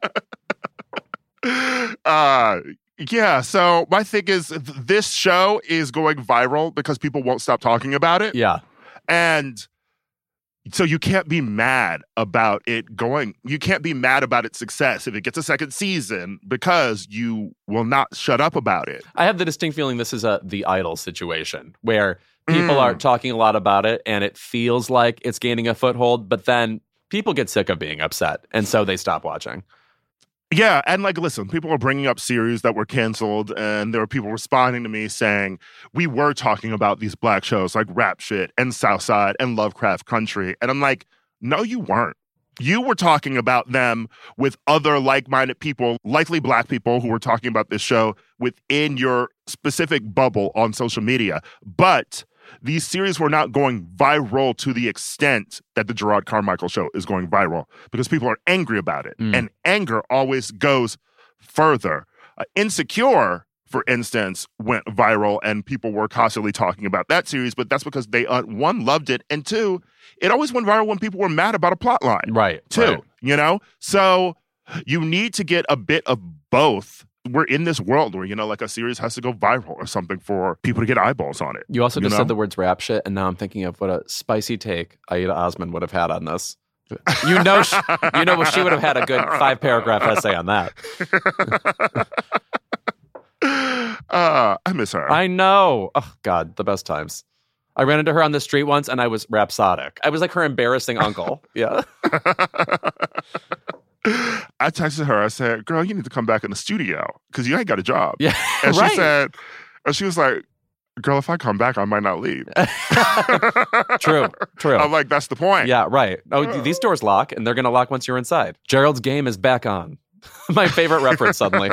Yeah, so my thing is this show is going viral because people won't stop talking about it. Yeah. And so you can't be mad about it going. You can't be mad about its success if it gets a second season because you will not shut up about it. I have the distinct feeling this is the Idol situation where people are talking a lot about it and it feels like it's gaining a foothold, but then people get sick of being upset and so they stop watching. Yeah, and listen, people are bringing up series that were canceled, and there were people responding to me saying, we were talking about these Black shows like Rap Shit and Southside and Lovecraft Country. And I'm like, no, you weren't. You were talking about them with other like-minded people, likely Black people who were talking about this show within your specific bubble on social media. But these series were not going viral to the extent that the Jerrod Carmichael show is going viral because people are angry about it. And anger always goes further. Insecure, for instance, went viral and people were constantly talking about that series, but that's because they, one, loved it, and two, it always went viral when people were mad about a plot line. Right. Too, So you need to get a bit of both. We're in this world where, like a series has to go viral or something for people to get eyeballs on it. You also just said the words rap shit, and now I'm thinking of what a spicy take Aida Osman would have had on this. She would have had a good 5-paragraph essay on that. I miss her. I know. Oh, God, the best times. I ran into her on the street once, and I was rhapsodic. I was like her embarrassing uncle. Yeah. I texted her. I said, girl, you need to come back in the studio because you ain't got a job. Yeah, and she was like, girl, if I come back, I might not leave. True. I'm like, that's the point. Yeah, right. Oh, these doors lock, and they're going to lock once you're inside. Gerald's Game is back on. My favorite reference suddenly.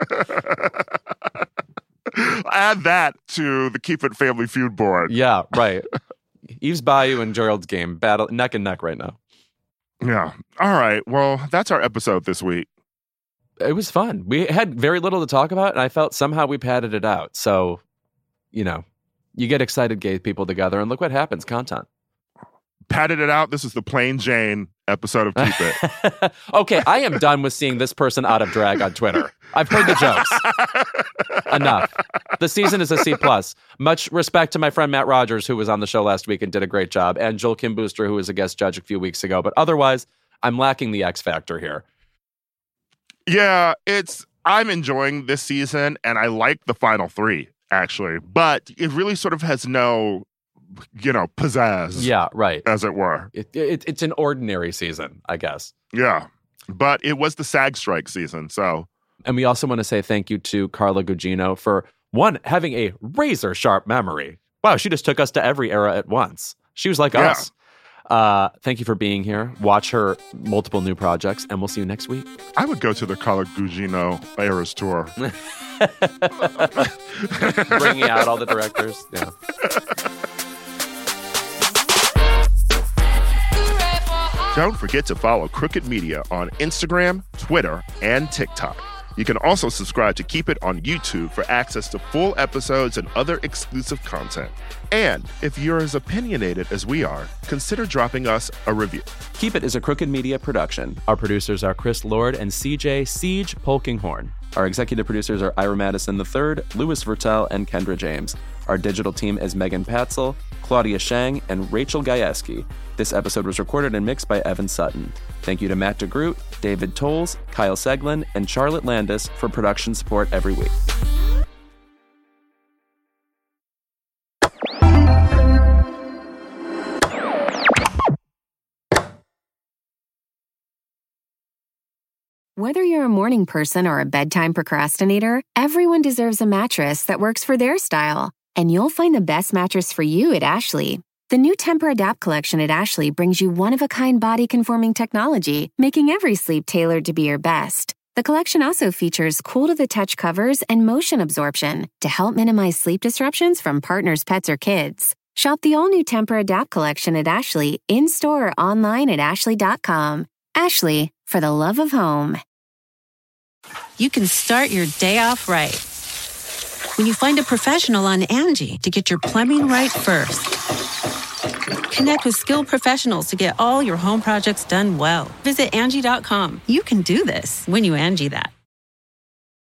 Add that to the Keep It Family Feud board. Yeah, right. Eve's Bayou and Gerald's Game, battle neck and neck right now. Yeah. All right. Well, that's our episode this week. It was fun. We had very little to talk about, and I felt somehow we padded it out. So, you get excited gay people together, and look what happens, content. Padded it out. This is the Plain Jane episode of Keep It. Okay, I am done with seeing this person out of drag on Twitter. I've heard the jokes. Enough. The season is a C+. Much respect to my friend Matt Rogers, who was on the show last week and did a great job, and Joel Kim Booster, who was a guest judge a few weeks ago. But otherwise, I'm lacking the X factor here. Yeah, I'm enjoying this season, and I like the final 3, actually. But it really sort of has no, pizzazz. Yeah, right. As it were. It's an ordinary season, I guess. Yeah. But it was the SAG strike season, so. And we also want to say thank you to Carla Gugino for, one, having a razor-sharp memory. Wow, she just took us to every era at once. She was like us. Thank you for being here. Watch her multiple new projects, and we'll see you next week. I would go to the Carla Gugino Eras tour. Bringing out all the directors. Yeah. Don't forget to follow Crooked Media on Instagram, Twitter, and TikTok. You can also subscribe to Keep It on YouTube for access to full episodes and other exclusive content. And if you're as opinionated as we are, consider dropping us a review. Keep It is a Crooked Media production. Our producers are Chris Lord and CJ Siege Polkinghorn. Our executive producers are Ira Madison III, Louis Vertel, and Kendra James. Our digital team is Megan Patzel, Claudia Shang, and Rachel Gajewski. This episode was recorded and mixed by Evan Sutton. Thank you to Matt DeGroot, David Tolles, Kyle Seglin, and Charlotte Landis for production support every week. Whether you're a morning person or a bedtime procrastinator, everyone deserves a mattress that works for their style. And you'll find the best mattress for you at Ashley. The new Tempur-Adapt collection at Ashley brings you one-of-a-kind body-conforming technology, making every sleep tailored to be your best. The collection also features cool-to-the-touch covers and motion absorption to help minimize sleep disruptions from partners, pets, or kids. Shop the all-new Tempur-Adapt collection at Ashley, in-store or online at ashley.com. Ashley, for the love of home. You can start your day off right when you find a professional on Angie to get your plumbing right first. Connect with skilled professionals to get all your home projects done well. Visit Angie.com. You can do this when you Angie that.